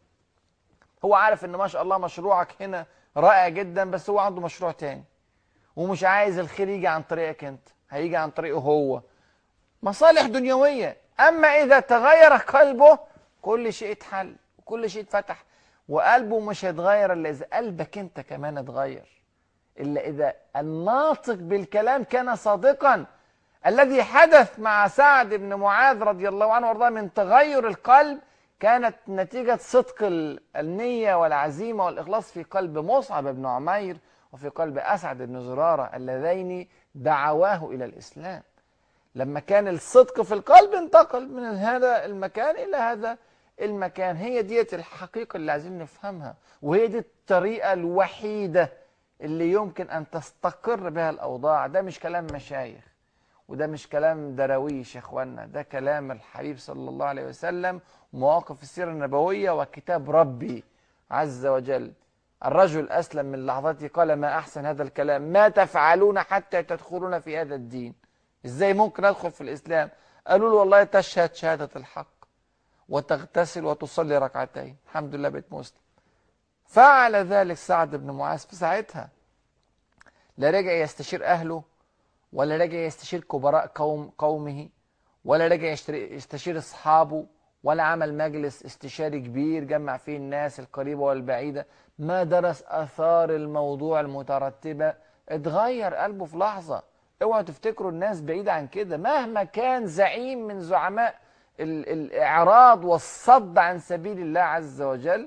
هو عارف ان ما شاء الله مشروعك هنا رائع جدا، بس هو عنده مشروع تاني ومش عايز الخير يجي عن طريقك انت، هيجي عن طريقه هو، مصالح دنيوية. اما اذا تغير قلبه كل شيء اتحل وكل شيء اتفتح. وقلبه مش هيتغير الا اذا قلبك انت كمان اتغير، الا اذا الناطق بالكلام كان صادقا. الذي حدث مع سعد بن معاذ رضي الله عنه وارضاه من تغير القلب كانت نتيجة صدق النية والعزيمة والإخلاص في قلب مصعب بن عمير وفي قلب أسعد بن زرارة اللذين دعواه إلى الإسلام. لما كان الصدق في القلب انتقل من هذا المكان إلى هذا المكان. هي ديت الحقيقة اللي عايزين نفهمها، وهي دي الطريقة الوحيدة اللي يمكن أن تستقر بها الأوضاع. ده مش كلام مشايخ وده مش كلام درويش يا اخوانا، ده كلام الحبيب صلى الله عليه وسلم، مواقف السيرة النبوية وكتاب ربي عز وجل. الرجل أسلم من لحظته قال: ما أحسن هذا الكلام، ما تفعلون حتى تدخلون في هذا الدين. إزاي ممكن أدخل في الإسلام؟ قالوا له: والله تشهد شهادة الحق وتغتسل وتصلي ركعتين، الحمد لله بقيت مسلم. فعل ذلك سعد بن معاذ في ساعتها، لا رجع يستشير أهله ولا رجع يستشير كبراء قوم قومه ولا رجع يستشير أصحابه ولا عمل مجلس استشاري كبير جمع فيه الناس القريبة والبعيدة. ما درس آثار الموضوع المترتبة، اتغير قلبه في لحظة. اوعوا تفتكروا الناس بعيدة عن كده، مهما كان زعيم من زعماء ال الإعراض والصد عن سبيل الله عز وجل،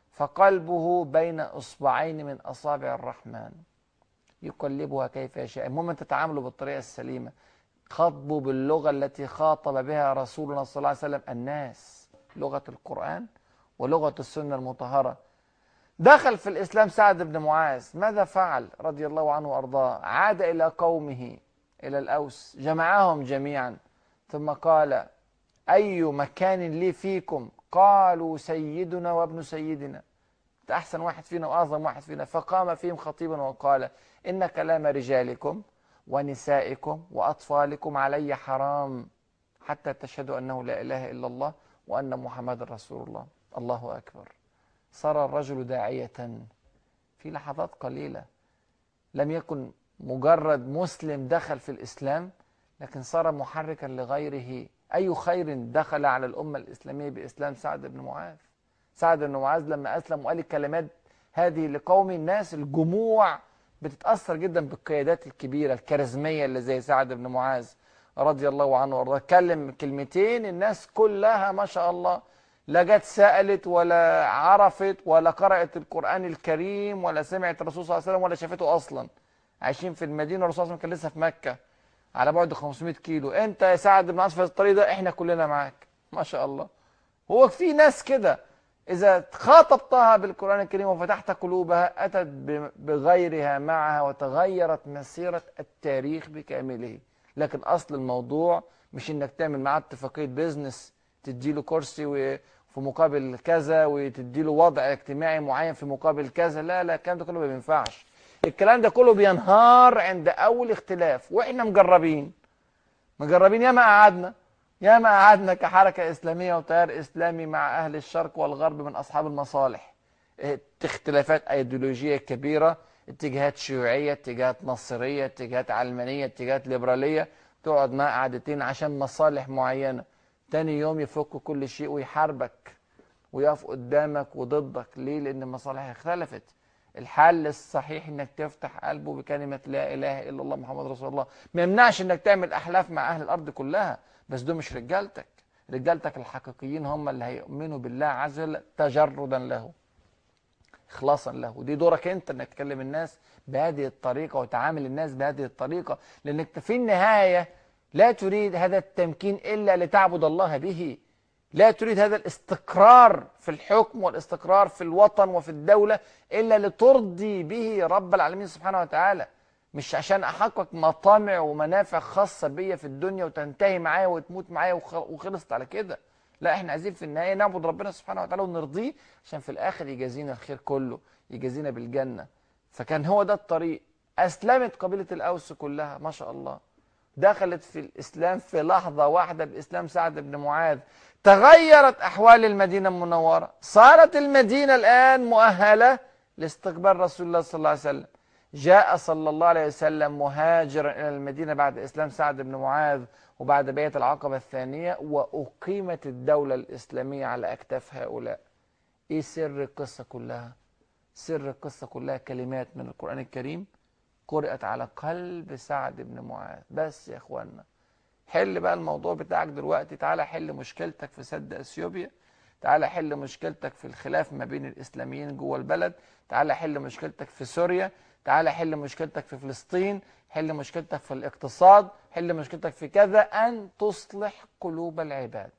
فقلبه بين إصبعين من أصابع الرحمن يقلبها كيف يشاء. المهم أن تتعاملوا بالطريقة السليمة، خاطبوا باللغة التي خاطب بها رسولنا صلى الله عليه وسلم الناس، لغة القرآن ولغة السنة المطهرة. دخل في الإسلام سعد بن معاذ، ماذا فعل رضي الله عنه وأرضاه؟ عاد إلى قومه، إلى الأوس، جمعهم جميعا ثم قال: أي مكان لي فيكم؟ قالوا: سيدنا وابن سيدنا، أنت أحسن واحد فينا وأعظم واحد فينا. فقام فيهم خطيبا وقال: إن كلام رجالكم ونسائكم وأطفالكم علي حرام حتى تشهدوا أنه لا إله إلا الله وأن محمد رسول الله. الله أكبر. صار الرجل داعية في لحظات قليلة، لم يكن مجرد مسلم دخل في الإسلام، لكن صار محركا لغيره. أي خير دخل على الأمة الإسلامية بإسلام سعد بن معاذ. سعد بن معاذ لما أسلم وقال الكلمات هذه لقوم الناس، الجموع بتتأثر جدا بالقيادات الكبيرة الكاريزمية اللي زي سعد بن معاذ رضي الله عنه وارضاه. كلم كلمتين الناس كلها ما شاء الله لا جت سألت ولا عرفت ولا قرأت القرآن الكريم ولا سمعت الرسول صلى الله عليه وسلم ولا شافته أصلا. عايشين في المدينة والرسول صلى الله عليه وسلم كان لسه في مكة على بعد خمسمائة كيلو. انت يا سعد بن معاذ في الطريق ده، احنا كلنا معاك ما شاء الله. هو في ناس كده إذا خاطبتها بالقرآن الكريم وفتحت قلوبها أتت بغيرها معها وتغيرت مسيرة التاريخ بكامله. لكن أصل الموضوع مش إنك تعمل معاه اتفاقية بيزنس تديله كرسي في مقابل كذا وتديله وضع اجتماعي معين في مقابل كذا. لا لا، الكلام ده كله ما بينفعش. الكلام ده كله بينهار عند أول اختلاف، وإحنا مجربين مجربين ياما قعدنا ياما قعدنا كحركة إسلامية وتيار إسلامي مع أهل الشرق والغرب من أصحاب المصالح، اختلافات أيديولوجية كبيرة، اتجاهات شيوعية، اتجاهات نصرية، اتجاهات علمانية، اتجاهات ليبرالية، تقعد معاه قعدتين عشان مصالح معينة، تاني يوم يفك كل شيء ويحاربك ويقف قدامك وضدك. ليه؟ لأن المصالح اختلفت. الحل الصحيح انك تفتح قلبه بكلمة لا اله الا الله محمد رسول الله. ما يمنعش انك تعمل احلاف مع اهل الارض كلها، بس دول مش رجالتك. رجالتك الحقيقيين هم اللي هيؤمنوا بالله عز وجل تجردا له، اخلاصا له. ودي دورك انت انك تكلم الناس بهذه الطريقة وتعامل الناس بهذه الطريقة، لانك في النهاية لا تريد هذا التمكين الا لتعبد الله به. لا تريد هذا الاستقرار في الحكم والاستقرار في الوطن وفي الدولة إلا لترضي به رب العالمين سبحانه وتعالى، مش عشان أحقق مطامع ومنافع خاصة بيا في الدنيا وتنتهي معايا وتموت معايا وخلصت على كده. لا، احنا عايزين في النهاية نعبد ربنا سبحانه وتعالى ونرضيه عشان في الآخر يجازينا الخير كله، يجازينا بالجنة. فكان هو ده الطريق. أسلمت قبيلة الأوس كلها ما شاء الله، دخلت في الإسلام في لحظة واحدة بإسلام سعد بن معاذ. تغيرت أحوال المدينة المنورة، صارت المدينة الآن مؤهلة لاستقبال رسول الله صلى الله عليه وسلم. جاء صلى الله عليه وسلم مهاجرا إلى المدينة بعد إسلام سعد بن معاذ وبعد بيعة العقبة الثانية، وأقيمت الدولة الإسلامية على أكتاف هؤلاء. إيه سر القصة كلها؟ سر القصة كلها كلمات من القرآن الكريم قرأت على قلب سعد بن معاذ. بس يا إخوانا، حل بقى الموضوع بتاعك دلوقتي. تعالى حل مشكلتك في سد اثيوبيا، تعالى حل مشكلتك في الخلاف ما بين الاسلاميين جوه البلد، تعالى حل مشكلتك في سوريا، تعالى حل مشكلتك في فلسطين، حل مشكلتك في الاقتصاد، حل مشكلتك في كذا، ان تصلح قلوب العباد.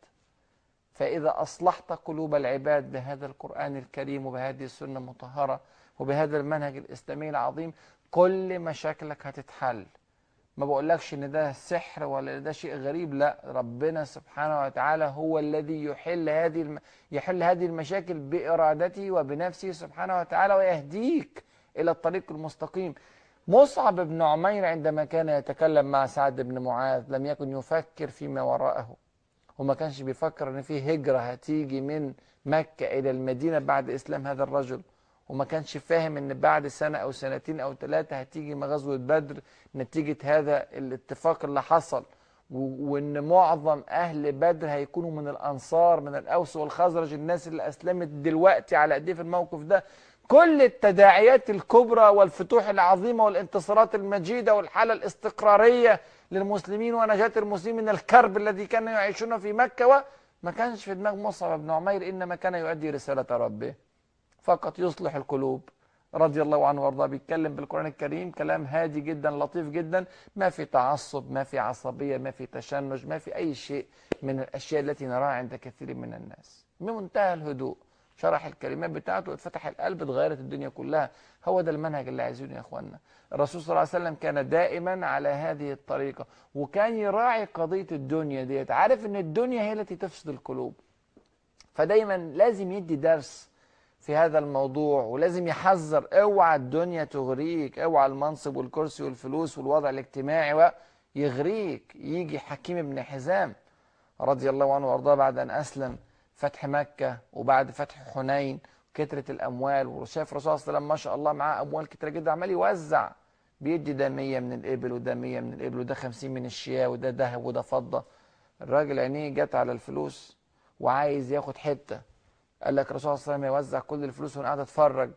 فاذا اصلحت قلوب العباد بهذا القرآن الكريم وبهذه السنة المطهرة وبهذا المنهج الاسلامي العظيم، كل مشاكلك هتتحل. ما بقولكش ان ده سحر ولا ده شيء غريب، لا، ربنا سبحانه وتعالى هو الذي يحل هذه الم... يحل هذه المشاكل بإرادته وبنفسه سبحانه وتعالى ويهديك إلى الطريق المستقيم. مصعب بن عمير عندما كان يتكلم مع سعد بن معاذ لم يكن يفكر فيما وراءه، وما كانش بيفكر ان في هجرة هتيجي من مكة إلى المدينة بعد إسلام هذا الرجل، وما كانش فاهم ان بعد سنة او سنتين او ثلاثة هتيجي غزوة بدر نتيجة هذا الاتفاق اللي حصل، وان معظم اهل بدر هيكونوا من الانصار من الاوس والخزرج، الناس اللي اسلمت دلوقتي على ايديه في الموقف ده. كل التداعيات الكبرى والفتوح العظيمة والانتصارات المجيدة والحالة الاستقرارية للمسلمين ونجاة المسلمين من الكرب الذي كانوا يعيشون في مكة، وما كانش في دماغ مصعب بن عمير إنما كان يؤدي رسالة ربه فقط، يصلح القلوب رضي الله عنه وارضاه. بيتكلم بالقرآن الكريم كلام هادي جدا لطيف جدا، ما في تعصب، ما في عصبية، ما في تشنج، ما في أي شيء من الأشياء التي نراها عند كثير من الناس، بمنتهى الهدوء. شرح الكلمات بتاعته واتفتح القلب، اتغيرت الدنيا كلها. هو ده المنهج اللي عايزينه يا اخوانا. الرسول صلى الله عليه وسلم كان دائما على هذه الطريقة، وكان يراعي قضية الدنيا ديت، عارف ان الدنيا هي التي تفسد القلوب، فدايما لازم يدي درس في هذا الموضوع، ولازم يحذر اوعى الدنيا تغريك، اوعى المنصب والكرسي والفلوس والوضع الاجتماعي يغريك. يجي حكيم بن حزام رضي الله عنه وارضاه بعد ان اسلم، فتح مكة وبعد فتح حنين كترة الاموال، وشاف الرسول صلى الله عليه وسلم ما شاء الله معاه اموال كتيرة جدا، عمال يوزع، بيدي ده مية من الابل وده مية من الابل وده خمسين من الشياه وده ذهب وده فضة. الراجل عينيه جت على الفلوس وعايز ياخد حتة. قال لك الرسول صلى الله عليه وسلم يوزع كل الفلوس وانا قاعد اتفرج،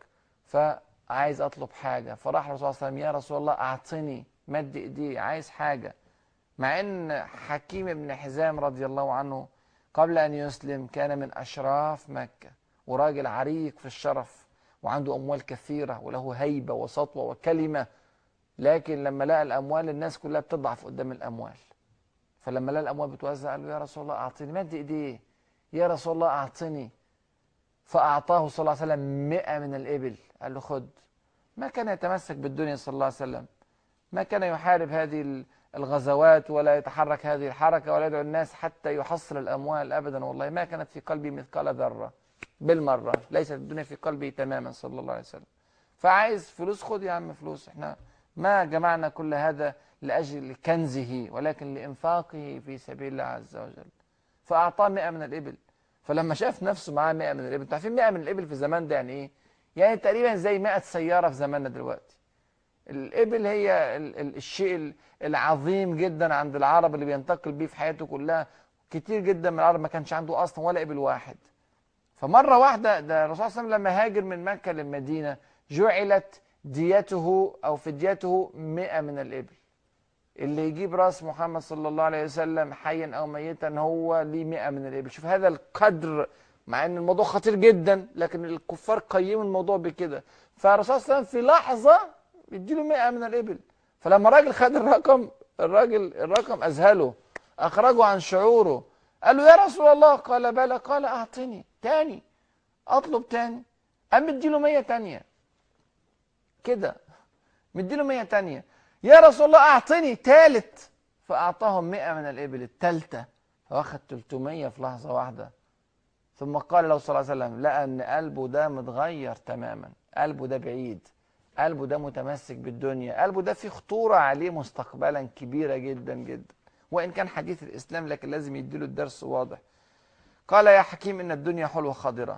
فعايز اطلب حاجة. فراح الرسول صلى الله عليه وسلم يا رسول الله اعطني، مد ايديه عايز حاجة. مع ان حكيم بن حزام رضي الله عنه قبل ان يسلم كان من اشراف مكة، وراجل عريق في الشرف وعنده اموال كثيرة وله هيبة وسطوة وكلمة، لكن لما لقى الاموال الناس كلها بتضعف قدام الاموال. فلما لقى الاموال بتوزع قال له يا رسول الله اعطني، مد ايديه يا رسول الله اعطني. فاعطاه صلى الله عليه وسلم مئة من الابل، قال له خد. ما كان يتمسك بالدنيا صلى الله عليه وسلم، ما كان يحارب هذه الغزوات ولا يتحرك هذه الحركة ولا يدعو الناس حتى يحصل الأموال أبدا، والله ما كانت في قلبي مثقال ذرة بالمرة، ليست الدنيا في قلبي تماما صلى الله عليه وسلم. فعايز فلوس، خد يا عم فلوس، احنا ما جمعنا كل هذا لأجل كنزه ولكن لإنفاقه في سبيل الله عز وجل. فأعطاه مئة من الإبل. فلما شاف نفسه معاه مئة من الإبل، انتوا عارفين مئة من الإبل في زمان ده يعني إيه؟ يعني تقريبا زي مئة سيارة في زماننا دلوقتي. الإبل هي الشيء العظيم جدا عند العرب اللي بينتقل بيه في حياته كلها. كتير جدا من العرب ما كانش عنده أصلا ولا إبل واحد. فمرة واحدة ده الرسول صلى الله عليه وسلم لما هاجر من مكة للمدينة جعلت ديته أو فديته مئة من الإبل. اللي يجيب راس محمد صلى الله عليه وسلم حيا أو ميتا هو ليه مئة من الإبل. شوف هذا القدر، مع أن الموضوع خطير جدا لكن الكفار قيموا الموضوع بكده. فالرسول صلى الله عليه وسلم في لحظة يديله مئة من الإبل. فلما الراجل خد الرقم، الراجل الرقم أذهله، أخرجه عن شعوره. قال له يا رسول الله، قال بلى، قال أعطني تاني، أطلب تاني. قام مديله مية تانية كده، مديله مية تانية. يا رسول الله أعطني تالت. فأعطاهم مئة من الإبل التالتة، فواخد تلتمية في لحظة واحدة. ثم قال له صلى الله عليه وسلم لقى أن قلبه ده متغير تماما، قلبه ده بعيد، قلبه ده متمسك بالدنيا، قلبه ده فيه خطورة عليه مستقبلا كبيرة جدا جدا، وإن كان حديث الإسلام لكن لازم يديله الدرس واضح. قال يا حكيم إن الدنيا حلوة خضرة.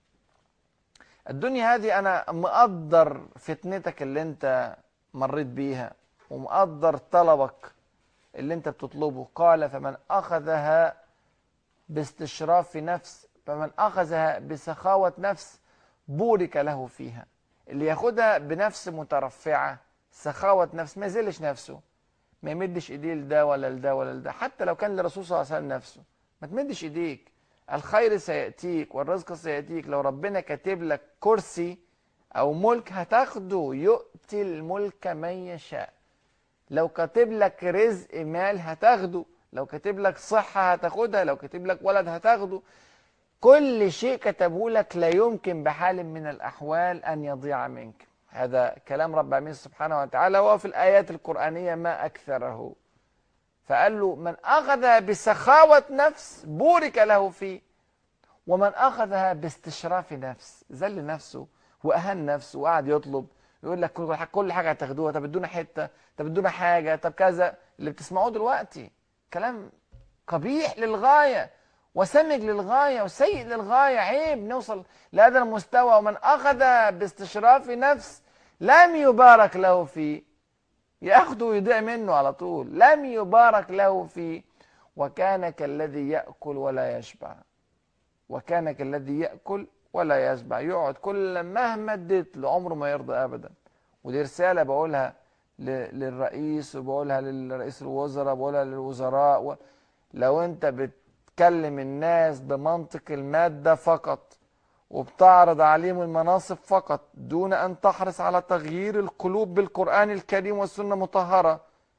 الدنيا هذه أنا مقدر فتنتك اللي أنت مريت بيها ومقدر طلبك اللي أنت بتطلبه. قال فمن أخذها باستشراف نفس، فمن أخذها بسخاوة نفس بورك له فيها. اللي ياخدها بنفس مترفعة، سخاوة نفس، ما يزلش نفسه، ما يمدش ايديه لده ولا لده ولا لده، حتى لو كان للرسول صلى الله عليه وسلم نفسه ما تمدش ايديك. الخير سيأتيك والرزق سيأتيك. لو ربنا كاتب لك كرسي او ملك هتاخده، يؤتي الملك من يشاء. لو كاتب لك رزق مال هتاخده، لو كاتب لك صحة هتاخدها، لو كاتب لك ولد هتاخده. كل شيء كتبه لك لا يمكن بحال من الأحوال أن يضيع منك. هذا كلام رب العالمين سبحانه وتعالى، وفي الآيات القرآنية ما أكثره. فقال له من أخذها بسخاوة نفس بورك له فيه، ومن أخذها باستشراف نفس ذل نفسه وأهان نفسه وقعد يطلب، يقول لك كل حاجة هتاخدوها، طب ادونا حتة، طب ادونا حاجة، طب كذا. اللي بتسمعوه دلوقتي كلام قبيح للغاية وسمج للغاية وسيء للغاية. عيب نوصل لهذا المستوى. ومن أخذ باستشراف نفس لم يبارك له فيه، يأخذه ويضيع منه على طول، لم يبارك له فيه. وكان كالذي يأكل ولا يشبع، وكان كالذي يأكل ولا يشبع، يقعد كل مهما اديت له عمره ما يرضى ابدا. ودي رساله بقولها للرئيس، وبقولها للرئيس الوزراء، بقولها للوزراء و... لو انت بتكلم الناس بمنطق الماده فقط، وبتعرض عليهم المناصب فقط، دون ان تحرص على تغيير القلوب بالقرآن الكريم والسنه المطهره،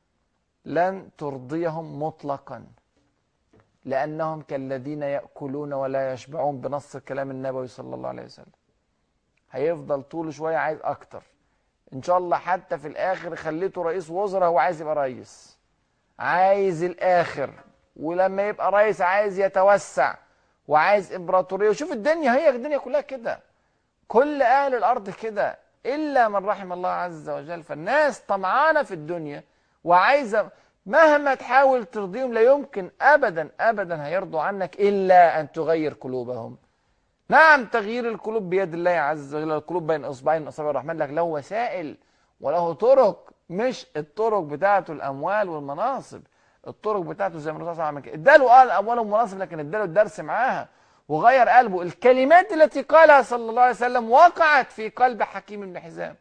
لن ترضيهم مطلقا، لأنهم كالذين يأكلون ولا يشبعون بنص الكلام النبوي صلى الله عليه وسلم. هيفضل طول شوية عايز أكتر، إن شاء الله حتى في الآخر خليته رئيس وزراء هو عايز يبقى رئيس، عايز الآخر، ولما يبقى رئيس عايز يتوسع وعايز إمبراطورية. وشوف الدنيا، هي الدنيا كلها كده، كل أهل الأرض كده إلا من رحم الله عز وجل. فالناس طمعانة في الدنيا وعايزة، مهما تحاول ترضيهم لا يمكن أبدا أبدا هيرضوا عنك إلا أن تغير قلوبهم. نعم، تغيير القلوب بيد الله عز وجل، القلوب بين إصبعين من أصابع الرحمن، لكن له وسائل وله طرق، مش الطرق بتاعته الأموال والمناصب. الطرق بتاعته زي ما الرسول صلى الله عليه وسلم عمل كده، اداله اه الأموال والمناصب، لكن اداله الدرس معاها وغير قلبه. الكلمات التي قالها صلى الله عليه وسلم وقعت في قلب حكيم بن حزام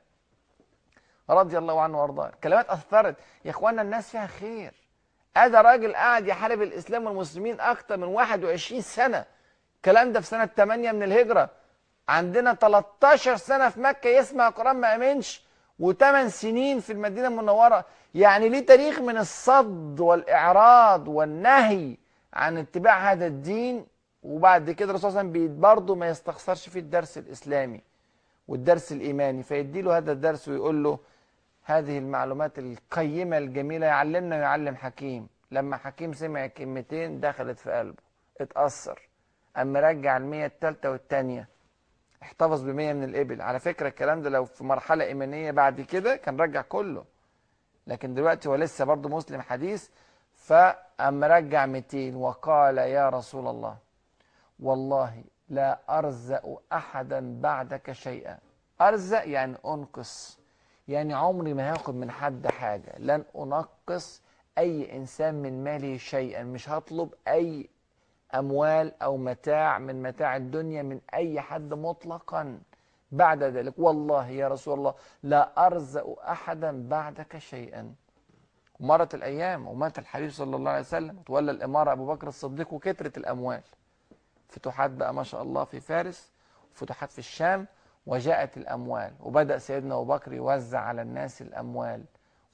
رضي الله عنه وارضاه. الكلمات اثرت يا اخوانا، الناس فيها خير. هذا راجل قاعد يحارب الاسلام والمسلمين اكثر من واحد وعشرين سنه، الكلام ده في سنه ثمانية من الهجره، عندنا تلتاشر سنه في مكه يسمع القران ما امنش، وثمان سنين في المدينه المنوره. يعني ليه تاريخ من الصد والاعراض والنهي عن اتباع هذا الدين. وبعد كده الرسول صلى الله عليه وسلم برضه ما يستخسرش فيه الدرس الاسلامي والدرس الايماني، فيدي له هذا الدرس ويقول له هذه المعلومات القيمه الجميله، يعلمنا ويعلم حكيم. لما حكيم سمع كلمتين دخلت في قلبه، اتاثر، اما رجع المية الثالثه والثانيه، احتفظ بمية من الابل. على فكره الكلام ده لو في مرحله ايمانيه بعد كده كان رجع كله، لكن دلوقتي هو لسه برضه مسلم حديث. فاما رجع مئتين وقال يا رسول الله والله لا أرزق أحدا بعدك شيئا. أرزق يعني أنقص، يعني عمري ما هاخد من حد حاجة، لن أنقص أي إنسان من ماله شيئا، مش هطلب أي أموال أو متاع من متاع الدنيا من أي حد مطلقا بعد ذلك. والله يا رسول الله لا أرزق أحدا بعدك شيئا. مرت الأيام ومات الحبيب صلى الله عليه وسلم، وتولى الإمارة أبو بكر الصديق، وكثرت الأموال، فتوحات بقى ما شاء الله في فارس، وفتوحات في الشام، وجاءت الأموال، وبدأ سيدنا أبو بكر يوزع على الناس الأموال،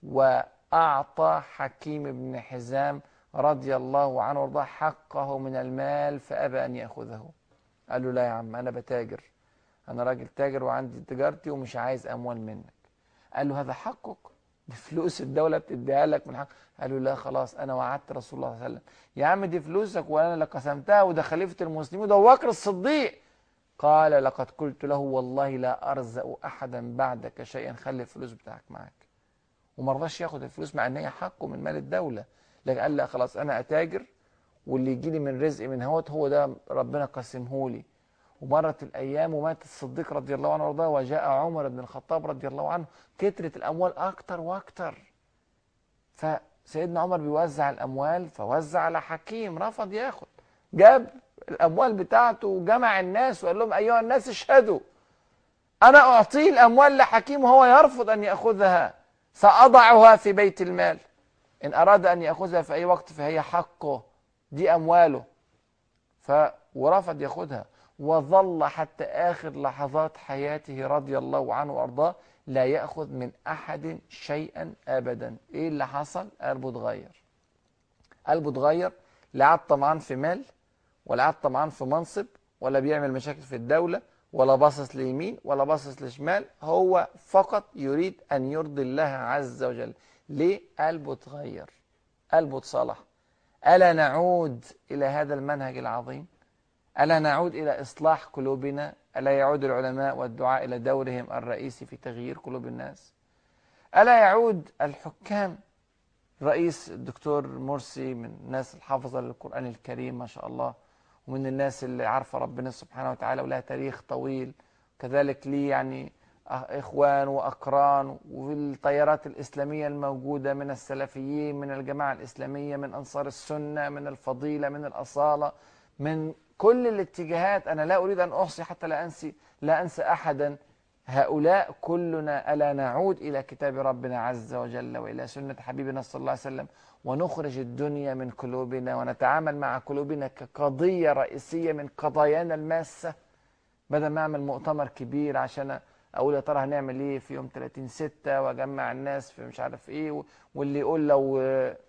وأعطى حكيم بن حزام رضي الله عنه وارضاه حقه من المال، فأبى أن يأخذه. قال له لا يا عم، أنا بتاجر، أنا راجل تاجر وعندي تجارتي ومش عايز أموال منك. قال له هذا حقك، بفلوس الدولة بتديها لك من حق. قال له لا خلاص، أنا وعدت رسول الله صلى الله عليه وسلم يا عم دي فلوسك وأنا اللي قسمتها، وده خليفة المسلمين وده أبو بكر الصديق. قال لقد قلت له والله لا أرزق أحدا بعدك شيئا، خلي الفلوس بتاعك معك. وما رضاش ياخد الفلوس مع ان هي حقه من مال الدوله، لكن قال لا خلاص انا اتاجر، واللي يجي لي من رزقي من هوت هو ده ربنا قسمه لي. ومرت الايام ومات الصديق رضي الله عنه وارضاه، وجاء عمر بن الخطاب رضي الله عنه، كترت الاموال اكتر واكتر. فسيدنا عمر بيوزع الاموال، فوزع على حكيم، رفض ياخد، جاب الاموال بتاعته وجمع الناس وقال لهم ايها الناس اشهدوا، انا اعطيه الاموال لحكيم وهو يرفض ان ياخذها، سأضعها في بيت المال، إن أراد أن يأخذها في أي وقت فهي حقه، دي أمواله. ف ورفض ياخذها، وظل حتى آخر لحظات حياته رضي الله عنه وأرضاه لا يأخذ من أحد شيئا أبدا. إيه اللي حصل؟ قلبه اتغير، قلبه اتغير، لا عاد طمعان في مال، ولا عاد طمعان في منصب، ولا بيعمل مشاكل في الدولة، ولا باصص ليمين ولا باصص لشمال، هو فقط يريد أن يرضي الله عز وجل. ليه؟ قلبه اتغير، قلبه اتصلح. ألا نعود إلى هذا المنهج العظيم؟ ألا نعود إلى إصلاح قلوبنا؟ ألا يعود العلماء والدعاء إلى دورهم الرئيسي في تغيير قلوب الناس؟ ألا يعود الحكام؟ رئيس الدكتور مرسي من الناس الحافظة للقرآن الكريم ما شاء الله، ومن الناس اللي عارفة ربنا سبحانه وتعالى ولها تاريخ طويل، كذلك لي يعني إخوان وأقران، والتيارات الإسلامية الموجودة من السلفيين، من الجماعة الإسلامية، من أنصار السنة، من الفضيلة، من الأصالة، من كل الاتجاهات. أنا لا أريد أن أحصي حتى لا أنسي لا أنسى أحدا. هؤلاء كلنا ألا نعود إلى كتاب ربنا عز وجل وإلى سنة حبيبنا صلى الله عليه وسلم، ونخرج الدنيا من قلوبنا ونتعامل مع قلوبنا كقضية رئيسية من قضايانا الماسة، بدل ما أعمل مؤتمر كبير عشان أقول يا ترى هنعمل إيه في يوم ثلاثين ستة وأجمع الناس في مش عارف إيه، واللي يقول لو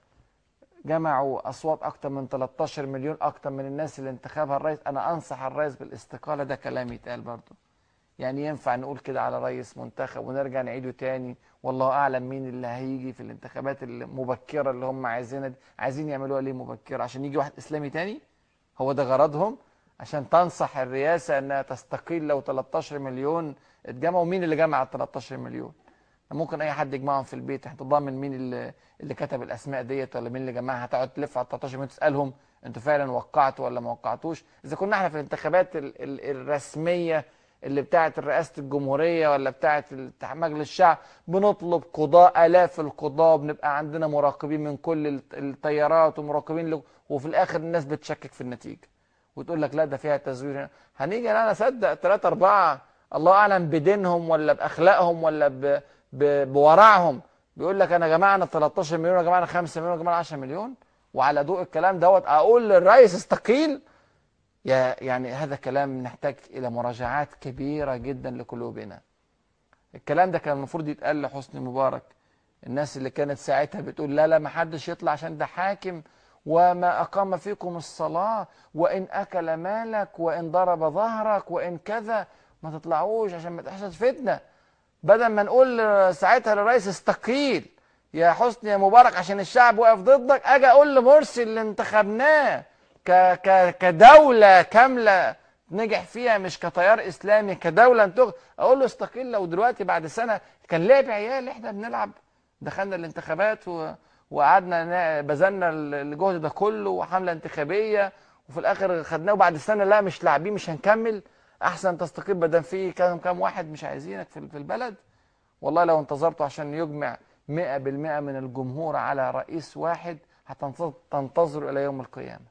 جمعوا أصوات أكتر من ثلاثة عشر مليون أكتر من الناس اللي انتخبها الرئيس أنا أنصح الرئيس بالاستقالة. ده كلام يتقال برضه؟ يعني ينفع نقول كده على رئيس منتخب ونرجع نعيده تاني؟ والله أعلم مين اللي هيجي في الانتخابات المبكرة اللي هم عايزينها دي. عايزين يعملوها ليه مبكرة؟ عشان يجي واحد إسلامي تاني؟ هو ده غرضهم؟ عشان تنصح الرئاسة أنها تستقيل لو ثلاثة عشر مليون اتجمعوا؟ مين اللي جمع ال ثلاثة عشر مليون؟ ممكن أي حد يجمعهم في البيت. أنت ضامن مين اللي, اللي كتب الأسماء ديت ولا مين اللي جمعها؟ هتقعد تلف على ثلاثة عشر مليون تسألهم أنتوا فعلا وقعتوا ولا ما وقعتوش؟ إذا كنا احنا في الانتخابات ال ال الرسمية اللي بتاعت رئاسة الجمهورية ولا بتاعت مجلس الشعب بنطلب قضاء آلاف القضاء، بنبقى عندنا مراقبين من كل التيارات ومراقبين، وفي الآخر الناس بتشكك في النتيجة وتقول لك لا ده فيها تزوير. هنيجي انا اصدق ثلاثة أربعة الله أعلم بدينهم ولا بأخلاقهم ولا ب... ب... بورعهم بيقول لك أنا جمعنا ثلاثة عشر مليون وجمعنا خمسة مليون وجمعنا عشرة مليون، وعلى ضوء الكلام دوت أقول للرئيس استقيل؟ يعني هذا كلام نحتاج إلى مراجعات كبيرة جدا لقلوبنا. الكلام ده كان المفروض يتقال لحسني مبارك، الناس اللي كانت ساعتها بتقول لا لا ما حدش يطلع عشان ده حاكم وما أقام فيكم الصلاة وإن أكل مالك وإن ضرب ظهرك وإن كذا، ما تطلعوش عشان ما تحصل فتنة. بدل ما نقول ساعتها للرئيس استقيل يا حسني يا مبارك عشان الشعب واقف ضدك، أجي أقول لمرسي اللي انتخبناه ك ك كدولة كاملة نجح فيها مش كتيار إسلامي، كدولة انتخب، أقول له استقيل. لو دلوقتي بعد سنة كان لعب عيال، إحنا بنلعب دخلنا الانتخابات و وقعدنا بذلنا الجهد ده كله وحمله انتخابيه وفي الاخر خدناه، وبعد سنه لا مش لاعبين مش هنكمل، احسن تستقيل بدل في كام كام واحد مش عايزينك في البلد. والله لو انتظرتوا عشان يجمع مئة بالمئة من الجمهور على رئيس واحد هتنتظروا الى يوم القيامه.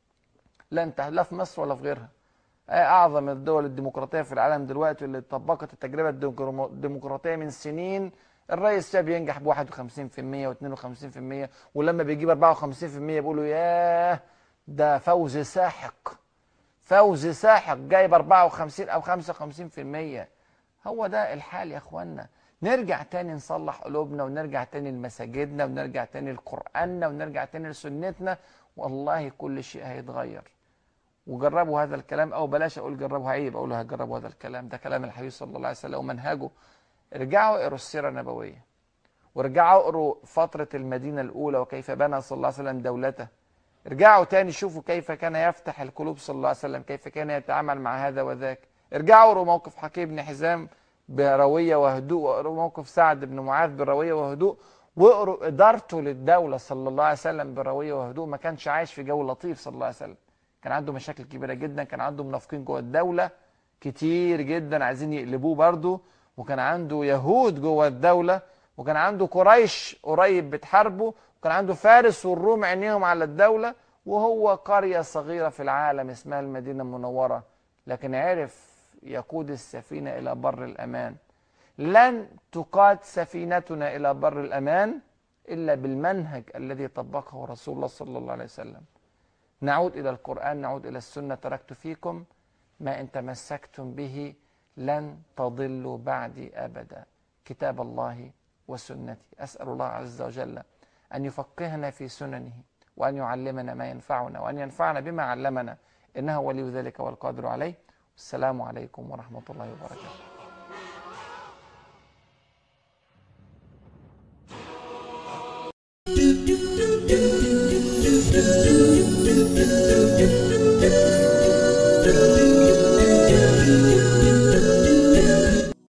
لا انت لا في مصر ولا في غيرها. اعظم الدول الديمقراطيه في العالم دلوقتي اللي طبقت التجربه الديمقراطيه من سنين، الرئيس شاب ينجح ب واحد وخمسين بالمئة واثنين وخمسين بالمئة، ولما بيجيب أربعة وخمسين بالمئة بيقولوا ياه ده فوز ساحق، فوز ساحق جايب أربعة وخمسين أو خمسة وخمسين بالمئة. هو ده الحال يا اخوانا. نرجع تاني نصلح قلوبنا ونرجع تاني لمساجدنا ونرجع تاني لقرآننا ونرجع تاني لسنتنا، والله كل شيء هيتغير. وجربوا هذا الكلام، او بلاش اقول جربوا عيب اقول هجربوا هذا الكلام، ده كلام الحبيب صلى الله عليه وسلم ومنهجه. ارجعوا اقروا السيرة النبوية، وارجعوا اقروا فترة المدينة الأولى وكيف بنى صلى الله عليه وسلم دولته. ارجعوا تاني شوفوا كيف كان يفتح القلوب صلى الله عليه وسلم، كيف كان يتعامل مع هذا وذاك. ارجعوا اقروا موقف حكيم بن حزام بروية وهدوء، واقروا موقف سعد بن معاذ بروية وهدوء، واقروا إدارته للدولة صلى الله عليه وسلم بروية وهدوء. ما كانش عايش في جو لطيف صلى الله عليه وسلم، كان عنده مشاكل كبيرة جدا، كان عنده منافقين جوه الدولة كتير جدا عايزين يقلبوه برضه، وكان عنده يهود جوه الدولة، وكان عنده قريش قريب بتحاربه، وكان عنده فارس والروم عينيهم على الدولة، وهو قرية صغيرة في العالم اسمها المدينة المنورة، لكن عرف يقود السفينة إلى بر الأمان. لن تقاد سفينتنا إلى بر الأمان إلا بالمنهج الذي طبقه رسول الله صلى الله عليه وسلم. نعود إلى القرآن، نعود إلى السنة. تركت فيكم ما إن تمسكتم به لن تضلوا بعدي أبدا، كتاب الله وسنتي. أسأل الله عز وجل أن يفقهنا في سننه وأن يعلمنا ما ينفعنا وأن ينفعنا بما علمنا، إنه ولي ذلك والقادر عليه. السلام عليكم ورحمة الله وبركاته.